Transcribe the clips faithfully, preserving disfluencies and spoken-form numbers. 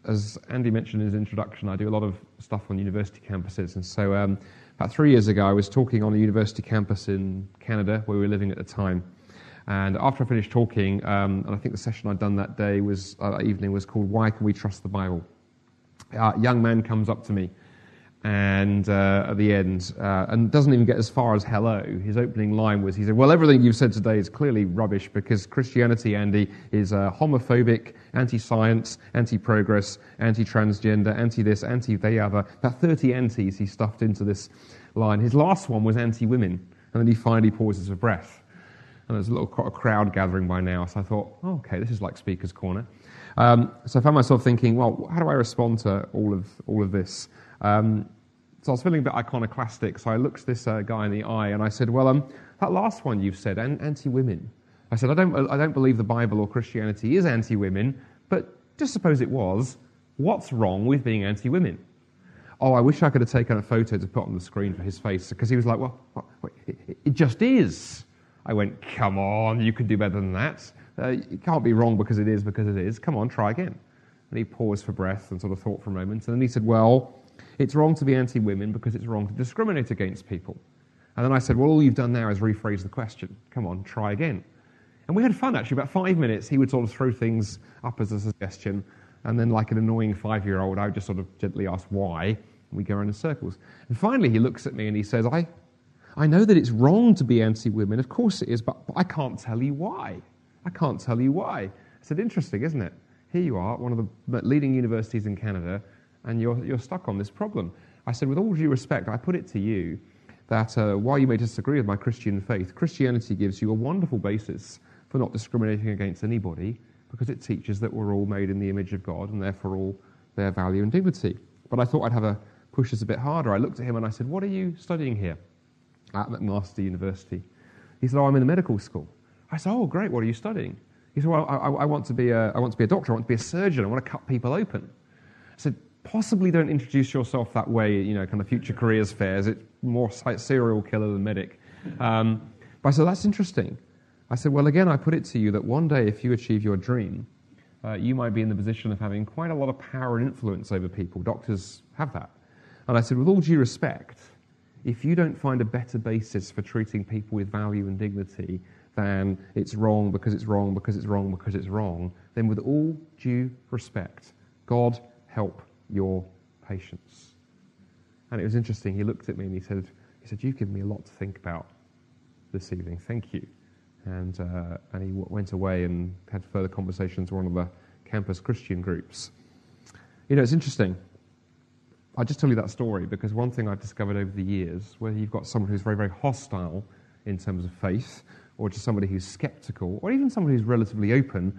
as Andy mentioned in his introduction, I do a lot of stuff on university campuses. And so um, about three years ago, I was talking on a university campus in Canada where we were living at the time. And after I finished talking, um, and I think the session I'd done that day was, uh, that evening was called Why Can We Trust the Bible? A young man comes up to me and uh, at the end, uh, and doesn't even get as far as hello. His opening line was, he said, well, everything you've said today is clearly rubbish because Christianity, Andy, is uh, homophobic, anti-science, anti-progress, anti-transgender, anti-this, anti-the other. About thirty antis he stuffed into this line. His last one was anti-women, and then he finally pauses for breath. And there's a little a crowd gathering by now, so I thought, oh, okay, this is like Speaker's Corner. Um, so I found myself thinking, well, how do I respond to all of all of this? Um, so I was feeling a bit iconoclastic, so I looked this uh, guy in the eye and I said, well, um, that last one you've said, an- anti-women. I said, I don't, I don't believe the Bible or Christianity is anti-women, but just suppose it was, what's wrong with being anti-women? Oh, I wish I could have taken a photo to put on the screen for his face, because he was like, well, wait, it, it just is. I went, come on, you can do better than that. Uh, it can't be wrong because it is, because it is. Come on, try again. And he paused for breath and sort of thought for a moment. And then he said, well, it's wrong to be anti-women because it's wrong to discriminate against people. And then I said, well, all you've done now is rephrase the question. Come on, try again. And we had fun, actually. About five minutes, he would sort of throw things up as a suggestion. And then, like an annoying five-year-old, I would just sort of gently ask why. And we go around in circles. And finally, he looks at me and he says, I, I know that it's wrong to be anti-women. Of course it is, but, but I can't tell you why. I can't tell you why. I said, interesting, isn't it? Here you are, one of the leading universities in Canada, and you're you're stuck on this problem. I said, with all due respect, I put it to you that uh, while you may disagree with my Christian faith, Christianity gives you a wonderful basis for not discriminating against anybody because it teaches that we're all made in the image of God and therefore all bear value and dignity. But I thought I'd have a push this a bit harder. I looked at him and I said, what are you studying here at McMaster University? He said, oh, I'm in the medical school. I said, oh, great, what are you studying? He said, well, I, I, want to be a, I want to be a doctor, I want to be a surgeon, I want to cut people open. I said, possibly don't introduce yourself that way, you know, kind of future careers fairs. It's more serial killer than medic. Um, but I said, that's interesting. I said, well, again, I put it to you that one day if you achieve your dream, uh, you might be in the position of having quite a lot of power and influence over people. Doctors have that. And I said, with all due respect, if you don't find a better basis for treating people with value and dignity than it's wrong because it's wrong because it's wrong because it's wrong, then with all due respect, God help your patience. And it was interesting. He looked at me and he said, "He said you've given me a lot to think about this evening. Thank you." And uh, and he w- went away and had further conversations with one of the campus Christian groups. You know, it's interesting. I'll just tell you that story because one thing I've discovered over the years, whether you've got someone who's very, very hostile in terms of faith, or just somebody who's skeptical, or even somebody who's relatively open,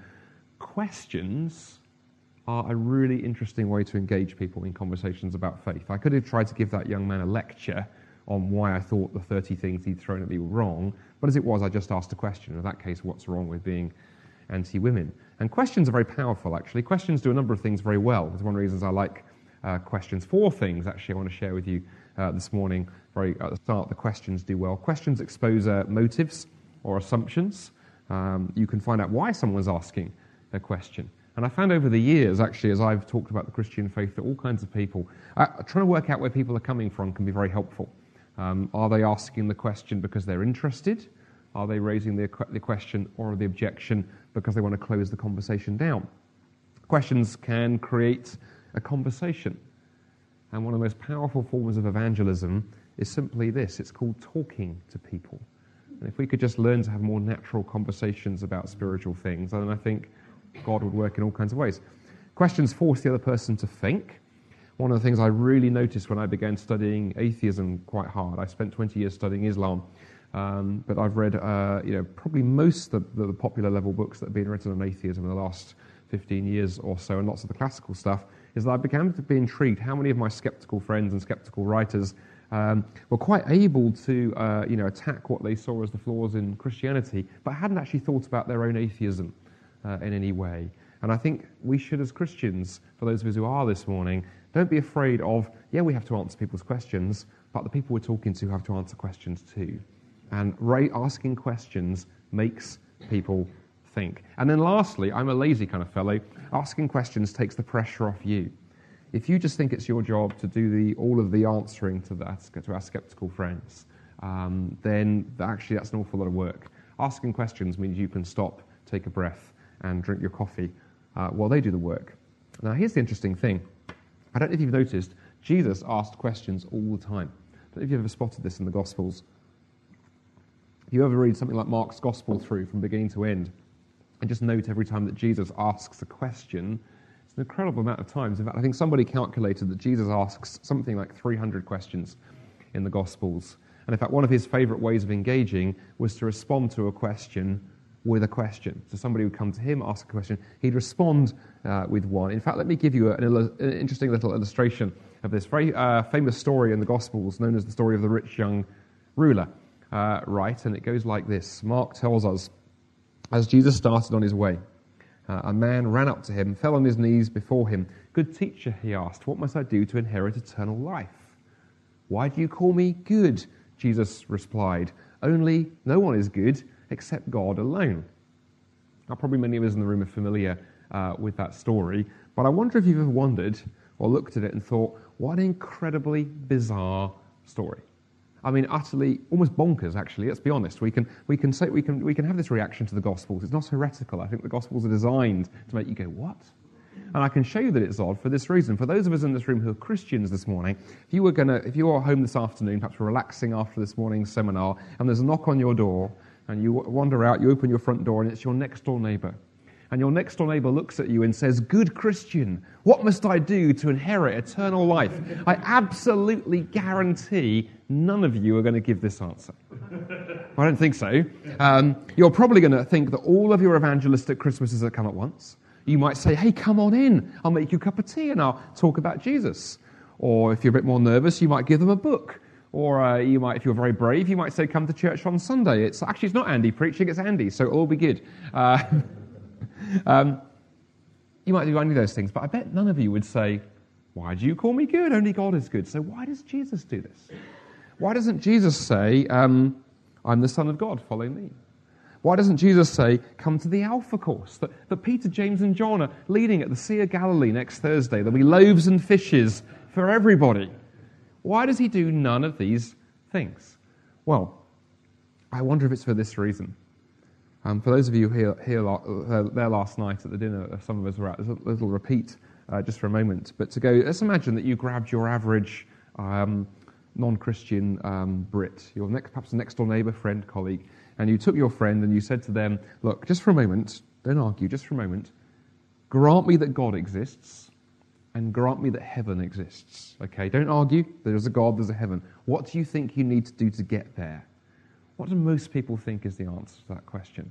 questions are a really interesting way to engage people in conversations about faith. I could have tried to give that young man a lecture on why I thought the thirty things he'd thrown at me were wrong, but as it was, I just asked a question. In that case, what's wrong with being anti-women? And questions are very powerful, actually. Questions do a number of things very well. It's one of the reasons I like uh, questions. Four things, actually, I want to share with you uh, this morning. Very at the start, the questions do well. Questions expose uh, motives or assumptions. Um, you can find out why someone's asking a question. And I found over the years, actually, as I've talked about the Christian faith, that all kinds of people, uh, trying to work out where people are coming from can be very helpful. Um, are they asking the question because they're interested? Are they raising the, the question or the objection because they want to close the conversation down? Questions can create a conversation. And one of the most powerful forms of evangelism is simply this. It's called talking to people. And if we could just learn to have more natural conversations about spiritual things, then I think God would work in all kinds of ways. Questions force the other person to think. One of the things I really noticed when I began studying atheism quite hard, I spent twenty years studying Islam, um, but I've read uh, you know, probably most of the, the popular level books that have been written on atheism in the last fifteen years or so, and lots of the classical stuff, is that I began to be intrigued how many of my skeptical friends and skeptical writers um, were quite able to uh, you know, attack what they saw as the flaws in Christianity, but hadn't actually thought about their own atheism uh, in any way. And I think we should, as Christians, for those of us who are this morning, don't be afraid of, yeah, we have to answer people's questions, but the people we're talking to have to answer questions too. And Ray asking questions makes people think. And then lastly, I'm a lazy kind of fellow. Asking questions takes the pressure off you. If you just think it's your job to do the, all of the answering to that, to our skeptical friends, um, then actually that's an awful lot of work. Asking questions means you can stop, take a breath, and drink your coffee uh, while they do the work. Now, here's the interesting thing. I don't know if you've noticed, Jesus asked questions all the time. I don't know if you've ever spotted this in the Gospels. If you ever read something like Mark's Gospel through from beginning to end, and just note every time that Jesus asks a question, it's an incredible amount of times. In fact, I think somebody calculated that Jesus asks something like three hundred questions in the Gospels. And in fact, one of his favourite ways of engaging was to respond to a question with a question. So somebody would come to him, ask a question, he'd respond uh, with one. In fact, let me give you an, illu- an interesting little illustration of this very uh, famous story in the Gospels, known as the story of the rich young ruler. Uh, right, and it goes like this. Mark tells us, as Jesus started on his way, uh, a man ran up to him, fell on his knees before him. "Good teacher," he asked, "what must I do to inherit eternal life?" "Why do you call me good?" Jesus replied. "Only no one is good except God alone." Now, probably many of us in the room are familiar uh, with that story, but I wonder if you've ever wondered or looked at it and thought, what an incredibly bizarre story. I mean, utterly, almost bonkers, actually. Let's be honest. We can we can say we can we can have this reaction to the Gospels. It's not heretical. I think the Gospels are designed to make you go, "What?" And I can show you that it's odd for this reason. For those of us in this room who are Christians this morning, if you were gonna, if you are home this afternoon, perhaps we're relaxing after this morning's seminar, and there's a knock on your door, and you wander out, you open your front door, and it's your next door neighbour. And your next door neighbour looks at you and says, "Good Christian, what must I do to inherit eternal life?" I absolutely guarantee none of you are going to give this answer. I don't think so. Um, you're probably going to think that all of your evangelistic Christmases have come at once. You might say, "Hey, come on in. I'll make you a cup of tea and I'll talk about Jesus." Or if you're a bit more nervous, you might give them a book. Or uh, you might, if you're very brave, you might say, "Come to church on Sunday." It's actually, it's not Andy preaching, it's Andy, so it'll all be good. Uh, Um, you might do any of those things, but I bet none of you would say, "Why do you call me good? Only God is good." So why does Jesus do this? Why doesn't Jesus say, um, "I'm the Son of God, follow me"? Why doesn't Jesus say, "Come to the Alpha course," that, that Peter, James and John are leading at the Sea of Galilee next Thursday? There'll be loaves and fishes for everybody. Why does he do none of these things? Well, I wonder if it's for this reason. Um, for those of you here, here uh, there last night at the dinner, uh, some of us were at, there's a little repeat uh, just for a moment. But to go, let's imagine that you grabbed your average um, non-Christian um, Brit, your next, perhaps a next-door neighbour, friend, colleague, and you took your friend and you said to them, "Look, just for a moment, don't argue, just for a moment, grant me that God exists and grant me that heaven exists." Okay, don't argue. There's a God, there's a heaven. What do you think you need to do to get there? What do most people think is the answer to that question?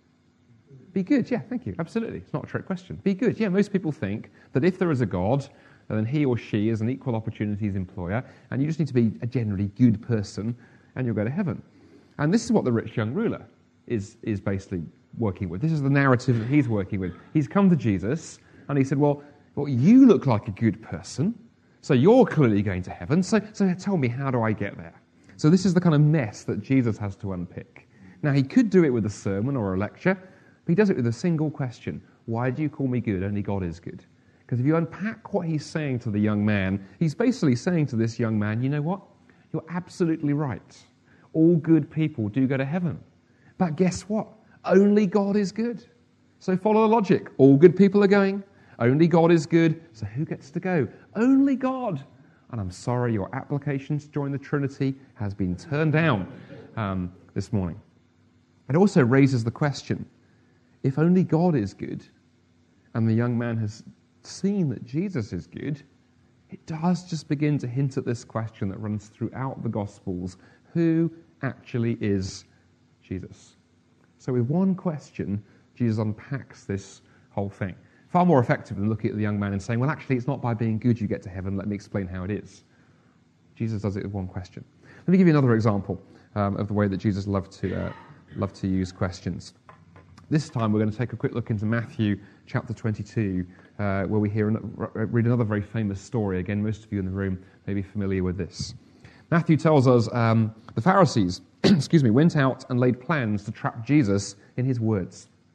Be good, yeah, thank you, absolutely. It's not a trick question. Be good, yeah, most people think that if there is a God, then he or she is an equal opportunities employer, and you just need to be a generally good person, and you'll go to heaven. And this is what the rich young ruler is, is basically working with. This is the narrative that he's working with. He's come to Jesus, and he said, well, well you look like a good person, so you're clearly going to heaven, so, so tell me, how do I get there? So this is the kind of mess that Jesus has to unpick. Now, he could do it with a sermon or a lecture, but he does it with a single question. Why do you call me good? Only God is good. Because if you unpack what he's saying to the young man, he's basically saying to this young man, you know what? You're absolutely right. All good people do go to heaven. But guess what? Only God is good. So follow the logic. All good people are going. Only God is good. So who gets to go? Only God. And I'm sorry, your application to join the Trinity has been turned down um, this morning. It also raises the question, if only God is good, and the young man has seen that Jesus is good, it does just begin to hint at this question that runs throughout the Gospels. Who actually is Jesus? So with one question, Jesus unpacks this whole thing. Far more effective than looking at the young man and saying, well, actually, it's not by being good you get to heaven. Let me explain how it is. Jesus does it with one question. Let me give you another example um, of the way that Jesus loved to, uh, loved to use questions. This time we're going to take a quick look into Matthew chapter twenty-two, uh, where we hear an, read another very famous story. Again, most of you in the room may be familiar with this. Matthew tells us um, the Pharisees excuse me, went out and laid plans to trap Jesus in his words.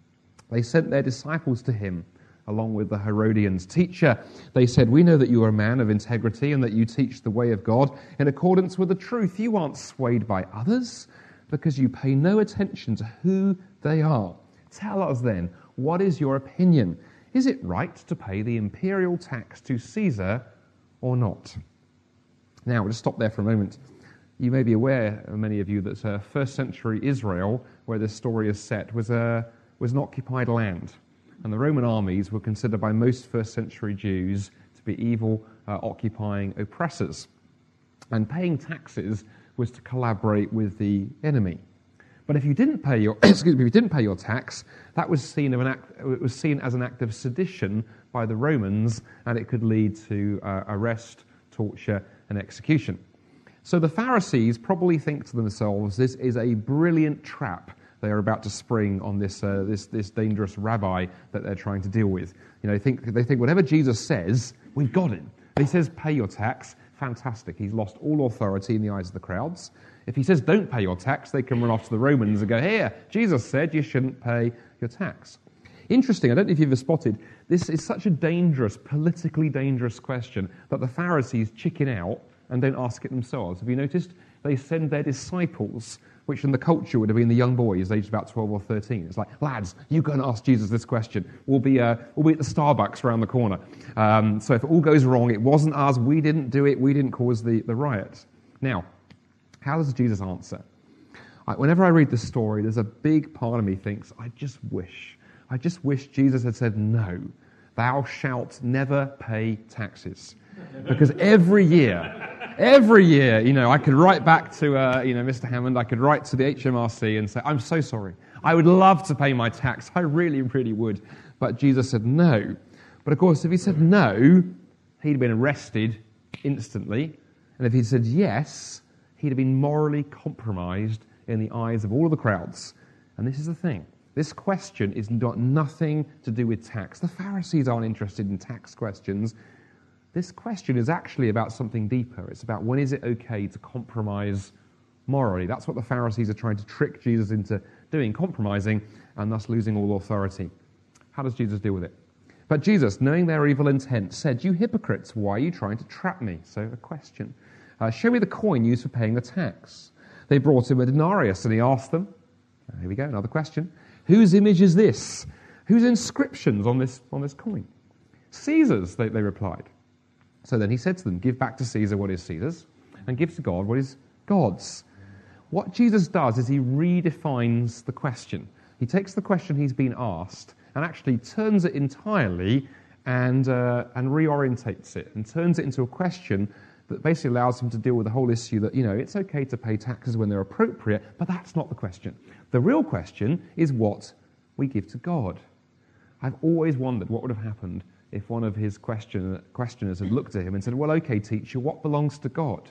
They sent their disciples to him, along with the Herodians. Teacher, they said, we know that you are a man of integrity and that you teach the way of God in accordance with the truth. You aren't swayed by others because you pay no attention to who they are. Tell us then, what is your opinion? Is it right to pay the imperial tax to Caesar or not? Now, we'll just stop there for a moment. You may be aware, many of you, that uh, first century Israel, where this story is set, was, uh, was an occupied land. And the Roman armies were considered by most first century Jews to be evil, uh, occupying oppressors. And paying taxes was to collaborate with the enemy. But if you didn't pay your excuse me, if you didn't pay your tax, that was seen of an act, it was seen as an act of sedition by the Romans, and it could lead to uh, arrest, torture, and execution. So the Pharisees probably think to themselves, this is a brilliant trap they are about to spring on this uh, this this dangerous rabbi that they're trying to deal with. You know, they think they think whatever Jesus says, we've got him. If he says pay your tax, fantastic. He's lost all authority in the eyes of the crowds. If he says don't pay your tax, they can run off to the Romans and go, here, Jesus said you shouldn't pay your tax. Interesting, I don't know if you've ever spotted, this is such a dangerous, politically dangerous question that the Pharisees chicken out and don't ask it themselves. Have you noticed? They send their disciples, which in the culture would have been the young boys, aged about twelve or thirteen. It's like, lads, you go and ask Jesus this question. We'll be uh, we'll be at the Starbucks around the corner. Um, so if it all goes wrong, it wasn't us, we didn't do it, we didn't cause the, the riot. Now, how does Jesus answer? I, whenever I read this story, there's a big part of me thinks, I just wish, I just wish Jesus had said, no, thou shalt never pay taxes. Because every year, every year, you know, I could write back to, uh, you know, Mister Hammond, I could write to the H M R C and say, I'm so sorry. I would love to pay my tax. I really, really would. But Jesus said no. But of course, if he said no, he'd have been arrested instantly. And if he said yes, he'd have been morally compromised in the eyes of all of the crowds. And this is the thing. This question is got nothing to do with tax. The Pharisees aren't interested in tax questions. This question is actually about something deeper. It's about when is it okay to compromise morally. That's what the Pharisees are trying to trick Jesus into doing, compromising, and thus losing all authority. How does Jesus deal with it? But Jesus, knowing their evil intent, said, you hypocrites, why are you trying to trap me? So a question. Uh, show me the coin used for paying the tax. They brought him a denarius, and he asked them, uh, here we go, another question, whose image is this? Whose inscription's on this, on this coin? Caesar's, they, they replied. So then he said to them, give back to Caesar what is Caesar's, and give to God what is God's. What Jesus does is he redefines the question. He takes the question he's been asked and actually turns it entirely and, uh, and reorientates it and turns it into a question that basically allows him to deal with the whole issue that, you know, it's okay to pay taxes when they're appropriate, but that's not the question. The real question is what we give to God. I've always wondered what would have happened if one of his question, questioners had looked at him and said, well, okay, teacher, what belongs to God?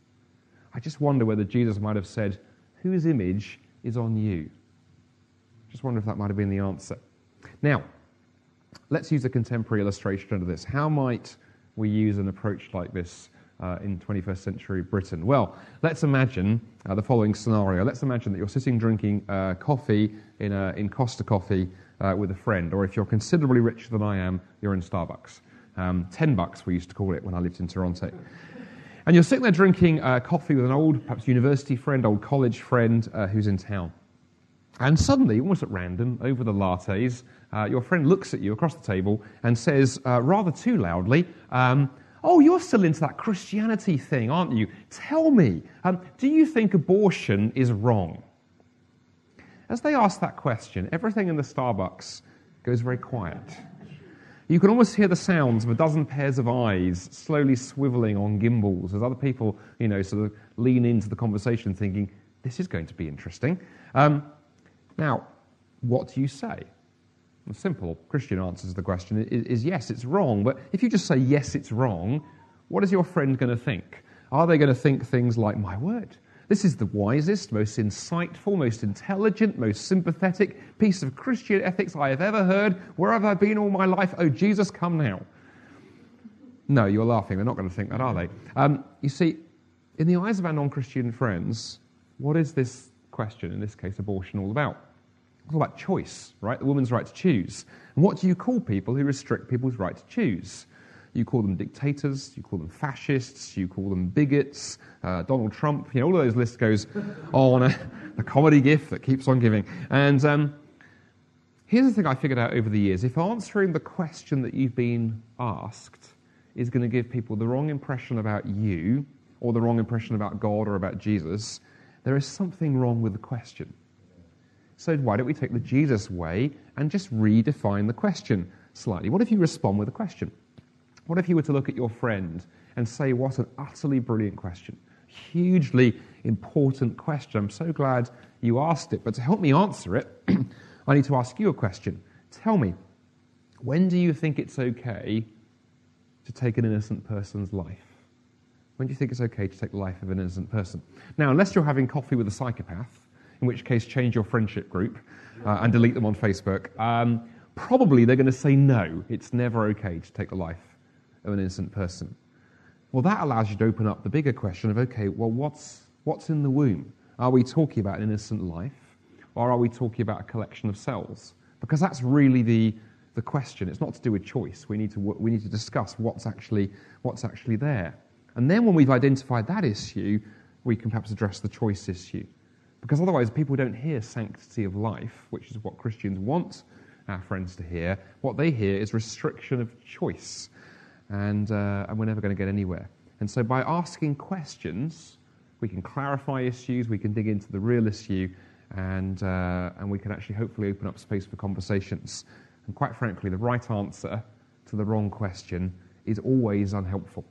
I just wonder whether Jesus might have said, whose image is on you? Just wonder if that might have been the answer. Now, let's use a contemporary illustration under this. How might we use an approach like this uh, in twenty-first century Britain? Well, let's imagine uh, the following scenario. Let's imagine that you're sitting drinking uh, coffee in, a, in Costa Coffee uh, with a friend, or if you're considerably richer than I am, you're in Starbucks. Um, ten bucks we used to call it when I lived in Toronto. And you're sitting there drinking uh, coffee with an old, perhaps university friend, old college friend uh, who's in town. And suddenly, almost at random, over the lattes, uh, your friend looks at you across the table and says, uh, rather too loudly, um, oh, you're still into that Christianity thing, aren't you? Tell me, um, do you think abortion is wrong? As they ask that question, everything in the Starbucks goes very quiet. You can almost hear the sounds of a dozen pairs of eyes slowly swiveling on gimbals as other people, you know, sort of lean into the conversation thinking, this is going to be interesting. Um, now, what do you say? The simple Christian answer to the question is, is yes, it's wrong. But if you just say, yes, it's wrong, what is your friend going to think? Are they going to think things like, my word, this is the wisest, most insightful, most intelligent, most sympathetic piece of Christian ethics I have ever heard. Where have I been all my life? Oh, Jesus, come now. No, you're laughing. They're not going to think that, are they? Um, you see, in the eyes of our non-Christian friends, what is this question, in this case abortion, all about? It's all about choice, right? The woman's right to choose. And what do you call people who restrict people's right to choose? You call them dictators, you call them fascists, you call them bigots, uh, Donald Trump, you know, all of those lists goes on, uh, the comedy gift that keeps on giving. And um, here's the thing I figured out over the years. If answering the question that you've been asked is going to give people the wrong impression about you, or the wrong impression about God or about Jesus, there is something wrong with the question. So why don't we take the Jesus way and just redefine the question slightly? What if you respond with a question? What if you were to look at your friend and say, what an utterly brilliant question, hugely important question. I'm so glad you asked it. But to help me answer it, I need to ask you a question. Tell me, when do you think it's okay to take an innocent person's life? When do you think it's okay to take the life of an innocent person? Now, unless you're having coffee with a psychopath, in which case change your friendship group uh, and delete them on Facebook, um, probably they're going to say no, it's never okay to take the life of an innocent person. Well, that allows you to open up the bigger question of, okay, well, what's what's in the womb? Are we talking about an innocent life, or are we talking about a collection of cells? Because that's really the the question. It's not to do with choice. We need to we need to discuss what's actually what's actually there. And then when we've identified that issue, we can perhaps address the choice issue. Because otherwise people don't hear sanctity of life, which is what Christians want our friends to hear. What they hear is restriction of choice. And, uh, and we're never going to get anywhere. And so by asking questions, we can clarify issues, we can dig into the real issue, and, uh, and we can actually hopefully open up space for conversations. And quite frankly, the right answer to the wrong question is always unhelpful.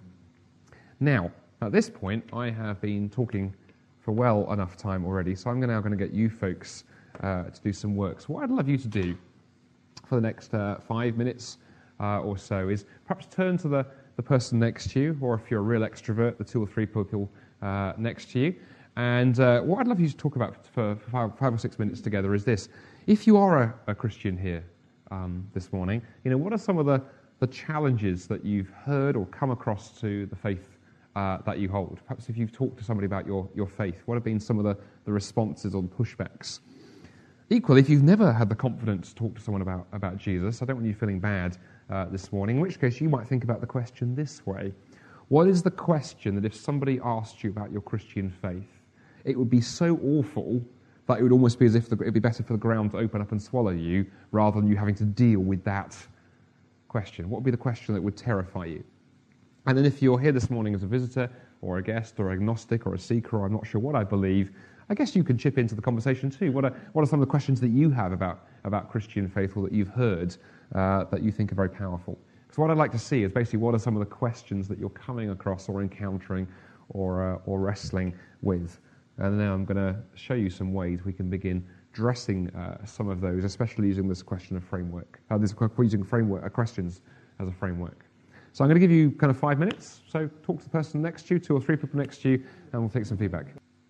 Now, at this point, I have been talking for well enough time already, so I'm now going to get you folks uh, to do some work. So what I'd love you to do for the next uh, five minutes uh, or so is perhaps turn to the, the person next to you, or if you're a real extrovert, the two or three people uh, next to you. And uh, what I'd love you to talk about for, for five, five or six minutes together is this. If you are a, a Christian here um, this morning, you know, what are some of the, the challenges that you've heard or come across to the faith Uh, that you hold? Perhaps if you've talked to somebody about your, your faith, what have been some of the, the responses or the pushbacks? Equally, if you've never had the confidence to talk to someone about, about Jesus, I don't want you feeling bad uh, this morning, in which case you might think about the question this way. What is the question that if somebody asked you about your Christian faith, it would be so awful that it would almost be as if the, it would be better for the ground to open up and swallow you rather than you having to deal with that question? What would be the question that would terrify you? And then if you're here this morning as a visitor or a guest or agnostic or a seeker or I'm not sure what I believe, I guess you can chip into the conversation too. What are, what are some of the questions that you have about, about Christian faith or that you've heard uh, that you think are very powerful? Because what I'd like to see is basically what are some of the questions that you're coming across or encountering or, uh, or wrestling with. And now I'm going to show you some ways we can begin addressing uh, some of those, especially using this question of framework, uh, this using framework uh, questions as a framework. So I'm going to give you kind of five minutes. So talk to the person next to you, two or three people next to you, and we'll take some feedback.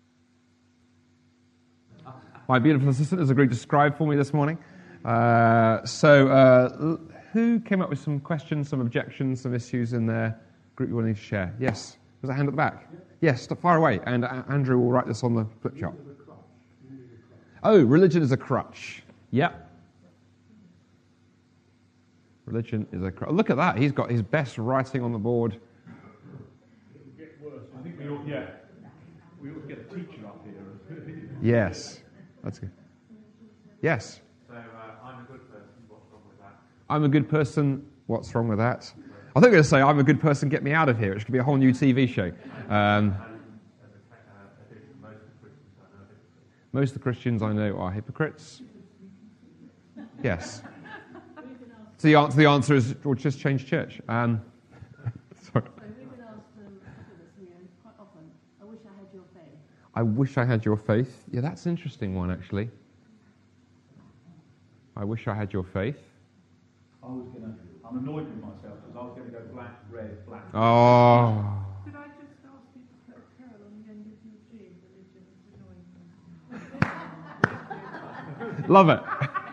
My beautiful assistant has agreed to scribe for me this morning. Uh, so uh, who came up with some questions, some objections, some issues in their group you wanted to share? Yes. There's a hand at the back. Yes, far away. And uh, Andrew will write this on the flip chart. Oh, religion is a crutch. Yep. Religion is a crutch. Look at that. He's got his best writing on the board. It will get worse. I think we ought, yeah, we ought to get a teacher up here. Yes. That's good. Yes. So, uh, I'm a good person. What's wrong with that? I'm a good person. What's wrong with that? I think I'm going to say, I'm a good person, get me out of here. It should be a whole new T V show. Um, most of the Christians I know are hypocrites. Yes. So the answer, the answer is, we'll just change church. Um, sorry. So we've been asked um, here quite often, I wish I had your faith. I wish I had your faith. Yeah, that's an interesting one, actually. I wish I had your faith. I was going to, I'm annoyed with myself because I was going to go black, red, black. Oh. Could I just ask you to put Carol on the end of Eugene, religion is annoying. Love it.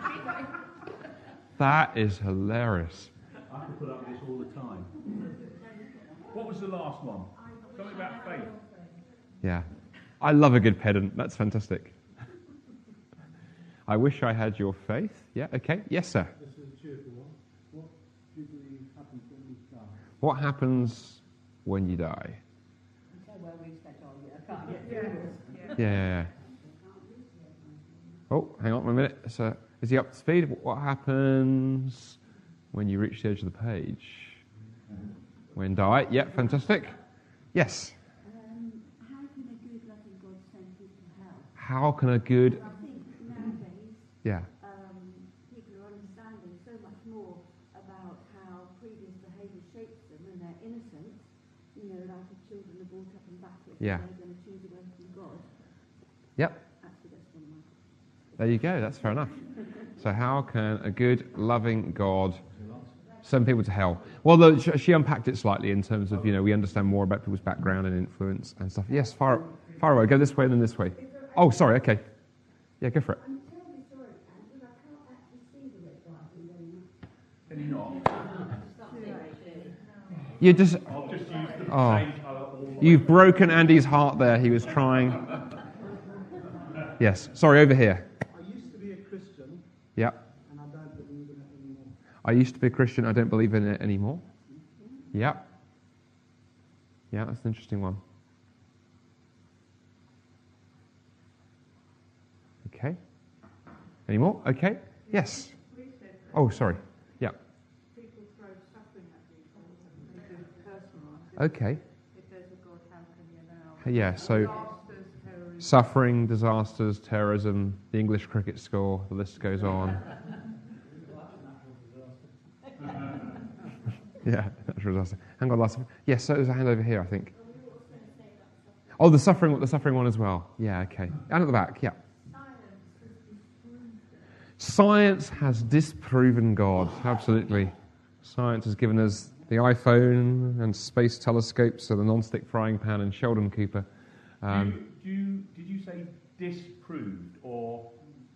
That is hilarious. I have to put up with this all the time. What was the last one? Something about faith. Yeah. I love a good pedant. That's fantastic. I wish I had your faith. Yeah, okay. Yes, sir. This is a cheerful one. What do you believe happens when we die? What happens when you die? So well we spent all year. I can't get through this. Yeah. Oh, hang on a minute. So, is he up to speed? What happens when you reach the edge of the page? When die? Yeah, fantastic. Yes. Um, how can a good, loving God send people to hell? How can a good... I think nowadays Yeah. um, people are understanding so much more about how previous behaviour shapes them when they're innocent. You know, like if children are brought up in Baptist, Yeah. they're going to choose away from God. Yep. Actually, that's one of my... There you go. That's fair enough. So how can a good, loving God send people to hell? Well, the, she, she unpacked it slightly in terms of, you know, we understand more about people's background and influence and stuff. Yes, far, far away. Go this way and then this way. Oh, sorry. Okay. Yeah, go for it. I'm terribly sorry, Anne, but I can't actually see the red writing very much. Can you not? You just... I'll just use the Oh. same colour all You've broken Andy's heart there. He was trying... Yes. Sorry, over here. I used to be a Christian, Yeah. and I don't believe in it anymore. I used to be a Christian. I don't believe in it anymore. Yeah. Yeah, that's an interesting one. Okay. Any more? Okay. Yes. We said that Oh, sorry. Yeah. people throw suffering at people and they do it personalised. Okay. If there's a God, how can you allow Yeah, so disasters, terrorism? suffering, disasters, terrorism, the English cricket score, the list goes on. Yeah, natural disaster. Hang on, last. Yes, so there's a hand over here, I think. Oh, the suffering, the suffering one as well. Yeah, okay. And at the back, yeah. Science has disproven God. Absolutely. Science has given us the iPhone and space telescopes and the non-stick frying pan and Sheldon Cooper. Um, do, you, do you, did you say disproved or...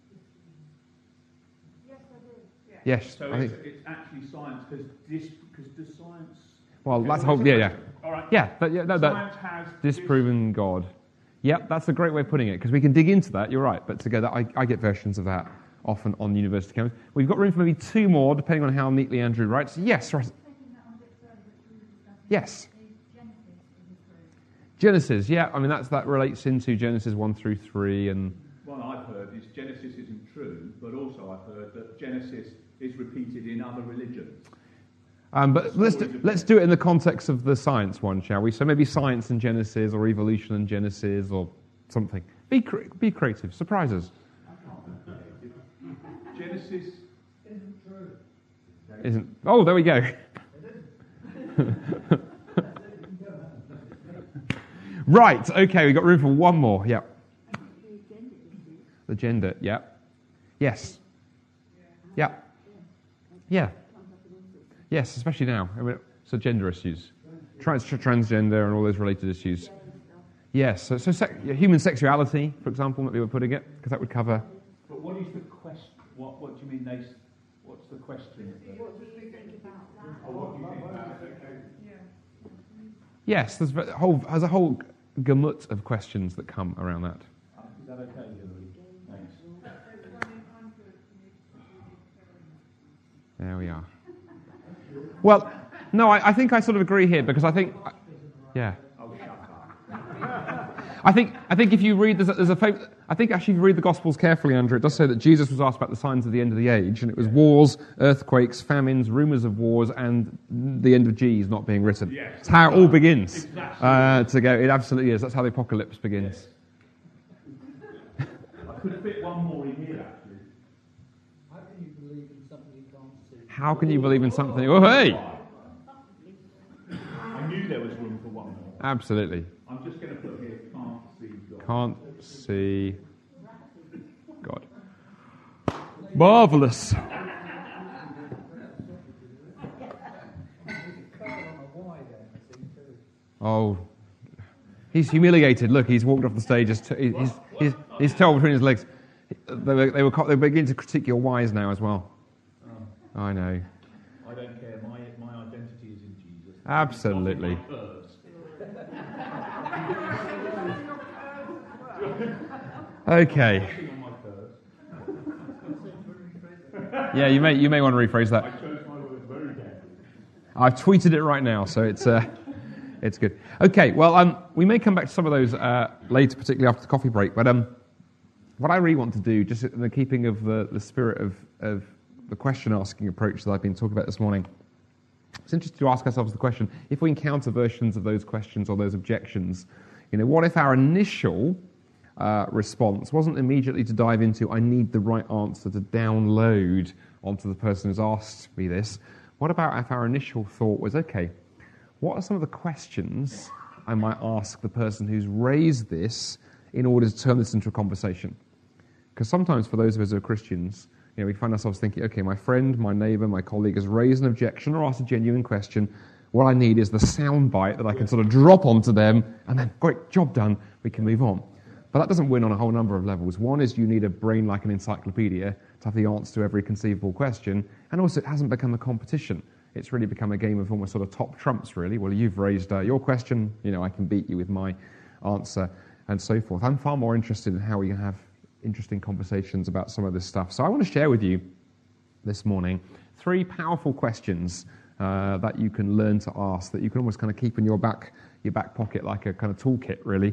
Yes, I do. Yeah. yes, So I it's, think. it's actually science because dis, because does science... Well, Okay, that's well, whole. it's a Yeah, yeah, question. All right. yeah. But yeah, no, that Science has disproven God. Yep, that's a great way of putting it because we can dig into that. You're right, but together I, I get versions of that often on university campus. We've got room for maybe two more, depending on how neatly Andrew writes. Yes, right. Yes. Genesis, yeah. I mean, that's that relates into Genesis one through three, and One I've heard is Genesis isn't true, but also I've heard that Genesis is repeated in other religions. um, but let's do, let's do it in the context of the science one, shall we? So maybe science and Genesis, or evolution and Genesis, or something. Be cre- be creative. Surprise us. Genesis Isn't? Oh, there we go. Right. Okay, we've got room for one more. Yeah. The gender. Yeah. Yes. Yeah. Yeah. Yes, especially now. I mean, so gender issues, Trans- transgender, and all those related issues. Yes. So, so sec- yeah, human sexuality, for example, that we were putting it, because that would cover. But what is the question? What, what do you mean they... s- What's the question? What did we think about that? Or what do you think about it? Okay. Yeah. Yes, there's a whole there's a whole gamut of questions that come around that. Is that okay, Hillary? Thanks. There we are. Well, no, I, I think I sort of agree here because I think, yeah. Oh, shut up. I think I think if you read there's a, there's a fam- I think actually if you read the Gospels carefully, Andrew, it does say that Jesus was asked about the signs of the end of the age, and it was wars, earthquakes, famines, rumours of wars, and the end of G's not being written. Yes. It's how it all begins. Exactly. Uh, to go, it absolutely is. That's how the apocalypse begins. Yes. I could fit one more in here, actually. How can you believe in something you can't see? How can you believe in something? Oh, hey! I knew there was room for one more. Absolutely. I'm just going to put here, can't see God. Can't see God. Marvellous. Oh, he's humiliated. Look, he's walked off the stage. He's, he's, he's, he's tail between his legs. They were, they were they were beginning to critique your whys now as well. Oh, I know. I don't care. My, my identity is in Jesus. Absolutely. Not in my purse. Okay. Nothing on my purse. Yeah, you may you may want to rephrase that. I chose my words very carefully. I've tweeted it right now, so it's uh, it's good. Okay, well, um, we may come back to some of those uh, later, particularly after the coffee break. But um, what I really want to do, just in the keeping of the, the spirit of, of the question-asking approach that I've been talking about this morning, it's interesting to ask ourselves the question: if we encounter versions of those questions or those objections, you know, what if our initial uh, response wasn't immediately to dive into, I need the right answer to download onto the person who's asked me this? What about if our initial thought was, okay, what are some of the questions I might ask the person who's raised this in order to turn this into a conversation? Because sometimes for those of us who are Christians, you know, we find ourselves thinking, okay, my friend, my neighbour, my colleague has raised an objection or asked a genuine question. What I need is the sound bite that I can sort of drop onto them, and then, great, job done, we can move on. But that doesn't win on a whole number of levels. One is you need a brain like an encyclopedia to have the answer to every conceivable question, and also it hasn't become a competition. It's really become a game of almost sort of top trumps, really. Well, you've raised uh, your question, you know, I can beat you with my answer, and so forth. I'm far more interested in how we can have interesting conversations about some of this stuff. So I want to share with you this morning three powerful questions uh, that you can learn to ask, that you can almost kind of keep in your back your back pocket like a kind of toolkit, really,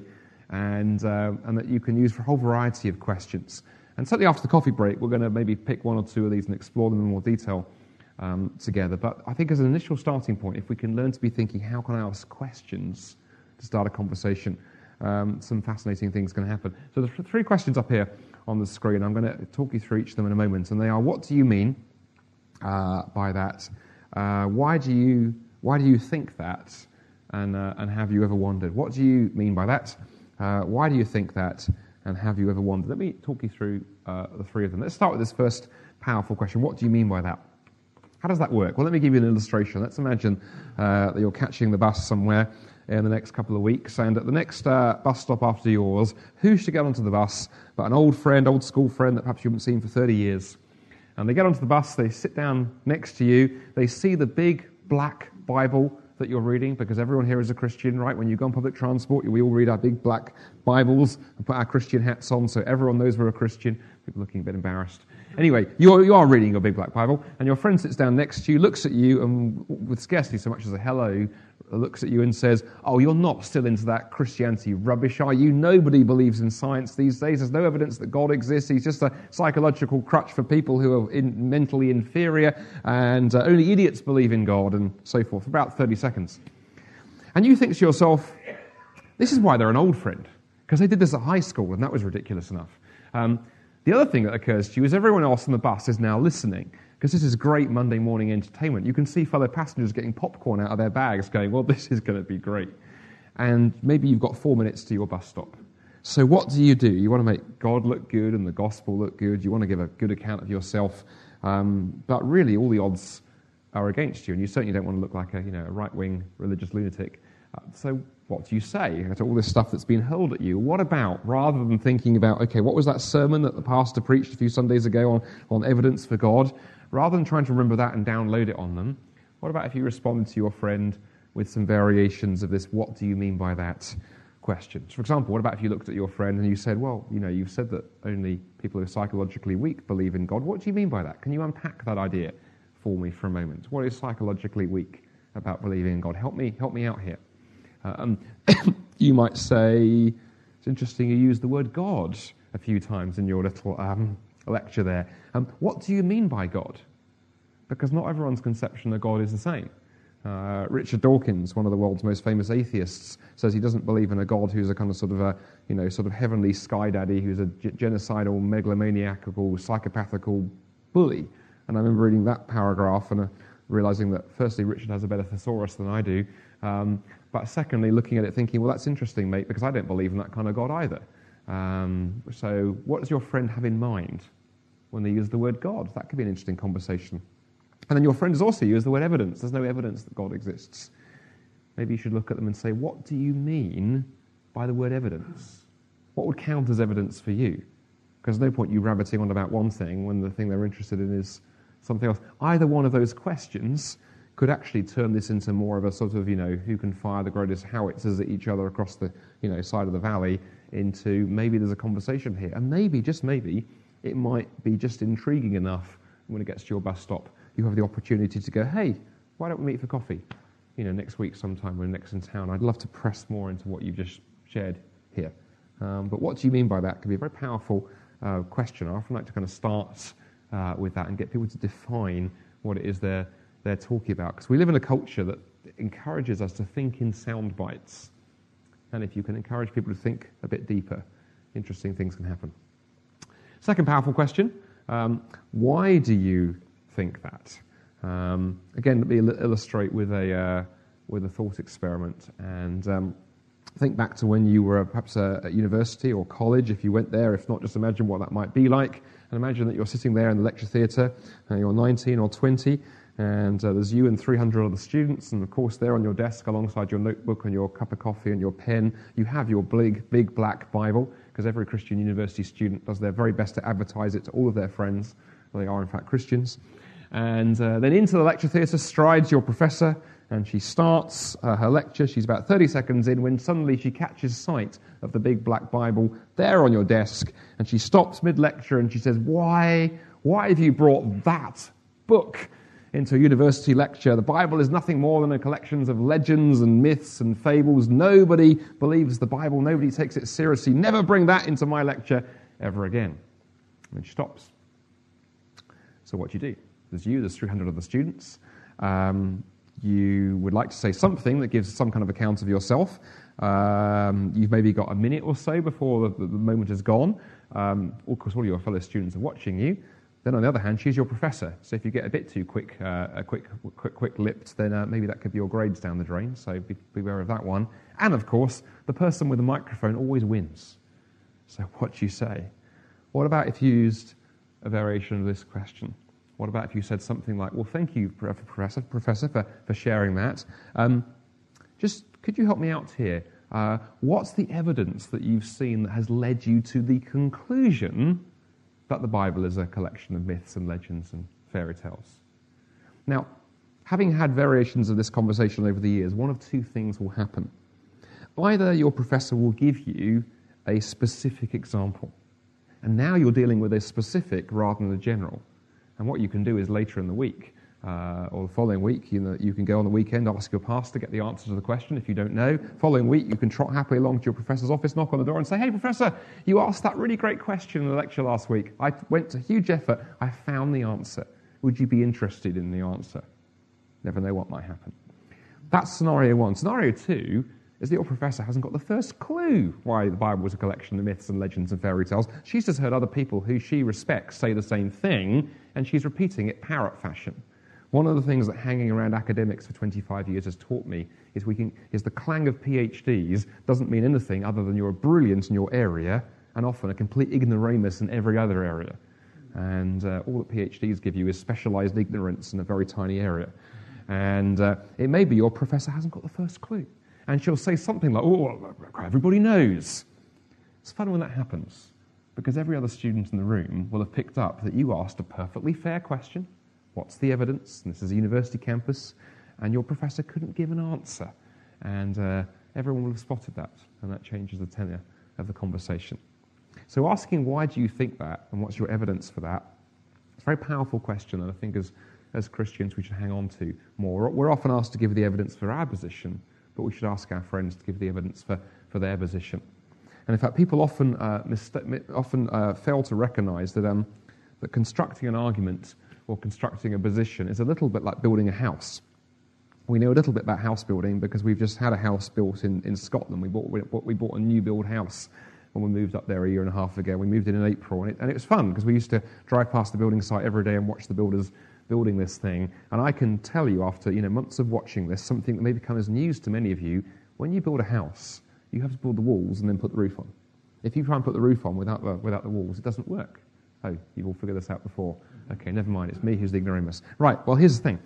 and uh, and that you can use for a whole variety of questions. And certainly after the coffee break, we're going to maybe pick one or two of these and explore them in more detail um, together. But I think as an initial starting point, if we can learn to be thinking, how can I ask questions to start a conversation, um, some fascinating things can happen. So there's three questions up here on the screen. I'm going to talk you through each of them in a moment. And they are, what do you mean uh, by that? Uh, why do you why do you think that? And, uh, and have you ever wondered? What do you mean by that? Uh, why do you think that? And have you ever wondered? Let me talk you through uh, the three of them. Let's start with this first powerful question. What do you mean by that? How does that work? Well, let me give you an illustration. Let's imagine uh, that you're catching the bus somewhere in the next couple of weeks, and at the next uh, bus stop after yours, who should get onto the bus but an old friend, old school friend that perhaps you haven't seen for thirty years. And they get onto the bus, they sit down next to you, they see the big black Bible that you're reading, because everyone here is a Christian, right? When you go on public transport, we all read our big black Bibles and put our Christian hats on, so everyone knows we're a Christian. People looking a bit embarrassed. Anyway, you are, you are reading your big black Bible, and your friend sits down next to you, looks at you, and with scarcely so much as a hello, looks at you and says, oh, you're not still into that Christianity rubbish, are you? Nobody believes in science these days. There's no evidence that God exists. He's just a psychological crutch for people who are in, mentally inferior, and uh, only idiots believe in God, and so forth, for about thirty seconds. And you think to yourself, this is why they're an old friend, because they did this at high school, and that was ridiculous enough. Um, the other thing that occurs to you is everyone else on the bus is now listening, because this is great Monday morning entertainment. You can see fellow passengers getting popcorn out of their bags going, well, this is going to be great. And maybe you've got four minutes to your bus stop. So what do you do? You want to make God look good and the gospel look good. You want to give a good account of yourself. Um, but really, all the odds are against you, and you certainly don't want to look like a, you know, a right-wing religious lunatic. Uh, so what do you say to all this stuff that's been hurled at you? What about, rather than thinking about, okay, what was that sermon that the pastor preached a few Sundays ago on, on evidence for God? Rather than trying to remember that and download it on them, what about if you responded to your friend with some variations of this, what do you mean by that question? So for example, what about if you looked at your friend and you said, well, you know, you've said that only people who are psychologically weak believe in God. What do you mean by that? Can you unpack that idea for me for a moment? What is psychologically weak about believing in God? Help me, help me out here. Um, you might say, it's interesting you use the word God a few times in your little um, lecture there. Um, what do you mean by God? Because not everyone's conception of God is the same. Uh, Richard Dawkins, one of the world's most famous atheists, says he doesn't believe in a God who's a kind of sort of a, you know, sort of heavenly sky daddy who's a g- genocidal, megalomaniacal, psychopathical bully. And I remember reading that paragraph and uh, realizing that, firstly, Richard has a better thesaurus than I do, um, but secondly, looking at it thinking, well, that's interesting, mate, because I don't believe in that kind of God either. Um, so what does your friend have in mind when they use the word God? That could be an interesting conversation. And then your friend has also used the word evidence. There's no evidence that God exists. Maybe you should look at them and say, what do you mean by the word evidence? What would count as evidence for you? Because there's no point you rabbiting on about one thing when the thing they're interested in is something else. Either one of those questions could actually turn this into more of a sort of, you know, who can fire the greatest howitzers at each other across the, you know, side of the valley, into maybe there's a conversation here. And maybe, just maybe, it might be just intriguing enough when it gets to your bus stop, you have the opportunity to go, hey, why don't we meet for coffee? You know, next week sometime when next in town. I'd love to press more into what you've just shared here. Um, but what do you mean by that? It can be a very powerful uh, question. I often like to kind of start uh, with that and get people to define what it is they're, they're talking about. Because we live in a culture that encourages us to think in sound bites. And if you can encourage people to think a bit deeper, interesting things can happen. Second powerful question, um, why do you think that? Um, again, let me illustrate with a, uh, with a thought experiment. And um, think back to when you were perhaps uh, at university or college, if you went there. If not, just imagine what that might be like. And imagine that you're sitting there in the lecture theatre, and you're nineteen or twenty, and uh, there's you and three hundred other students, and of course there on your desk alongside your notebook and your cup of coffee and your pen, you have your big, big black Bible, because every Christian university student does their very best to advertise it to all of their friends. Well, they are in fact Christians. And uh, then into the lecture theatre strides your professor, and she starts uh, her lecture. She's about thirty seconds in when suddenly she catches sight of the big black Bible there on your desk, and she stops mid-lecture and she says, why, why have you brought that book into a university lecture? The Bible is nothing more than a collection of legends and myths and fables. Nobody believes the Bible. Nobody takes it seriously. Never bring that into my lecture ever again. And she stops. So what do you do? There's you, there's three hundred other students. Um, you would like to say something that gives some kind of account of yourself. Um, you've maybe got a minute or so before the, the moment is gone. Um, of course, all your fellow students are watching you. Then, on the other hand, she's your professor. So if you get a bit too quick, uh, a quick, quick, quick-lipped, then uh, maybe that could be your grades down the drain. So be, beware of that one. And of course, the person with the microphone always wins. So what do you say? What about if you used a variation of this question? What about if you said something like, "Well, thank you, Professor, Professor, for, for sharing that. Um, just could you help me out here? Uh, what's the evidence that you've seen that has led you to the conclusion that the Bible is a collection of myths and legends and fairy tales?" Now, having had variations of this conversation over the years, one of two things will happen. Either your professor will give you a specific example, and now you're dealing with a specific rather than a general. And what you can do is later in the week, uh, or the following week, you know, you can go on the weekend, ask your pastor, get the answer to the question if you don't know. Following week, you can trot happily along to your professor's office, knock on the door and say, "Hey, Professor, you asked that really great question in the lecture last week. I went to huge effort. I found the answer. Would you be interested in the answer?" Never know what might happen. That's scenario one. Scenario two is that your professor hasn't got the first clue why the Bible was a collection of myths and legends and fairy tales. She's just heard other people who she respects say the same thing, and she's repeating it parrot fashion. One of the things that hanging around academics for twenty-five years has taught me is we can is the clang of PhDs doesn't mean anything other than you're brilliant in your area and often a complete ignoramus in every other area. And uh, all that PhDs give you is specialized ignorance in a very tiny area. And uh, it may be your professor hasn't got the first clue. And she'll say something like, "Oh, everybody knows." It's fun when that happens, because every other student in the room will have picked up that you asked a perfectly fair question. What's the evidence? And this is a university campus, and your professor couldn't give an answer. And uh, everyone will have spotted that, and that changes the tenor of the conversation. So asking why do you think that, and what's your evidence for that, it's a very powerful question, and I think as, as Christians we should hang on to more. We're often asked to give the evidence for our position, but we should ask our friends to give the evidence for, for their position. And in fact, people often uh, mista- often uh, fail to recognize that, um, that constructing an argument or constructing a position is a little bit like building a house. We know a little bit about house building because we've just had a house built in, in Scotland. We bought, we, we bought a new build house when we moved up there a year and a half ago. We moved in in April, and it, and it was fun because we used to drive past the building site every day and watch the builders building this thing. And I can tell you after you know months of watching this, something that may become as news to many of you, when you build a house, you have to build the walls and then put the roof on. If you try and put the roof on without the, without the walls, it doesn't work. Oh, you've all figured this out before. Okay, never mind, it's me who's the ignoramus. Right, well, here's the thing.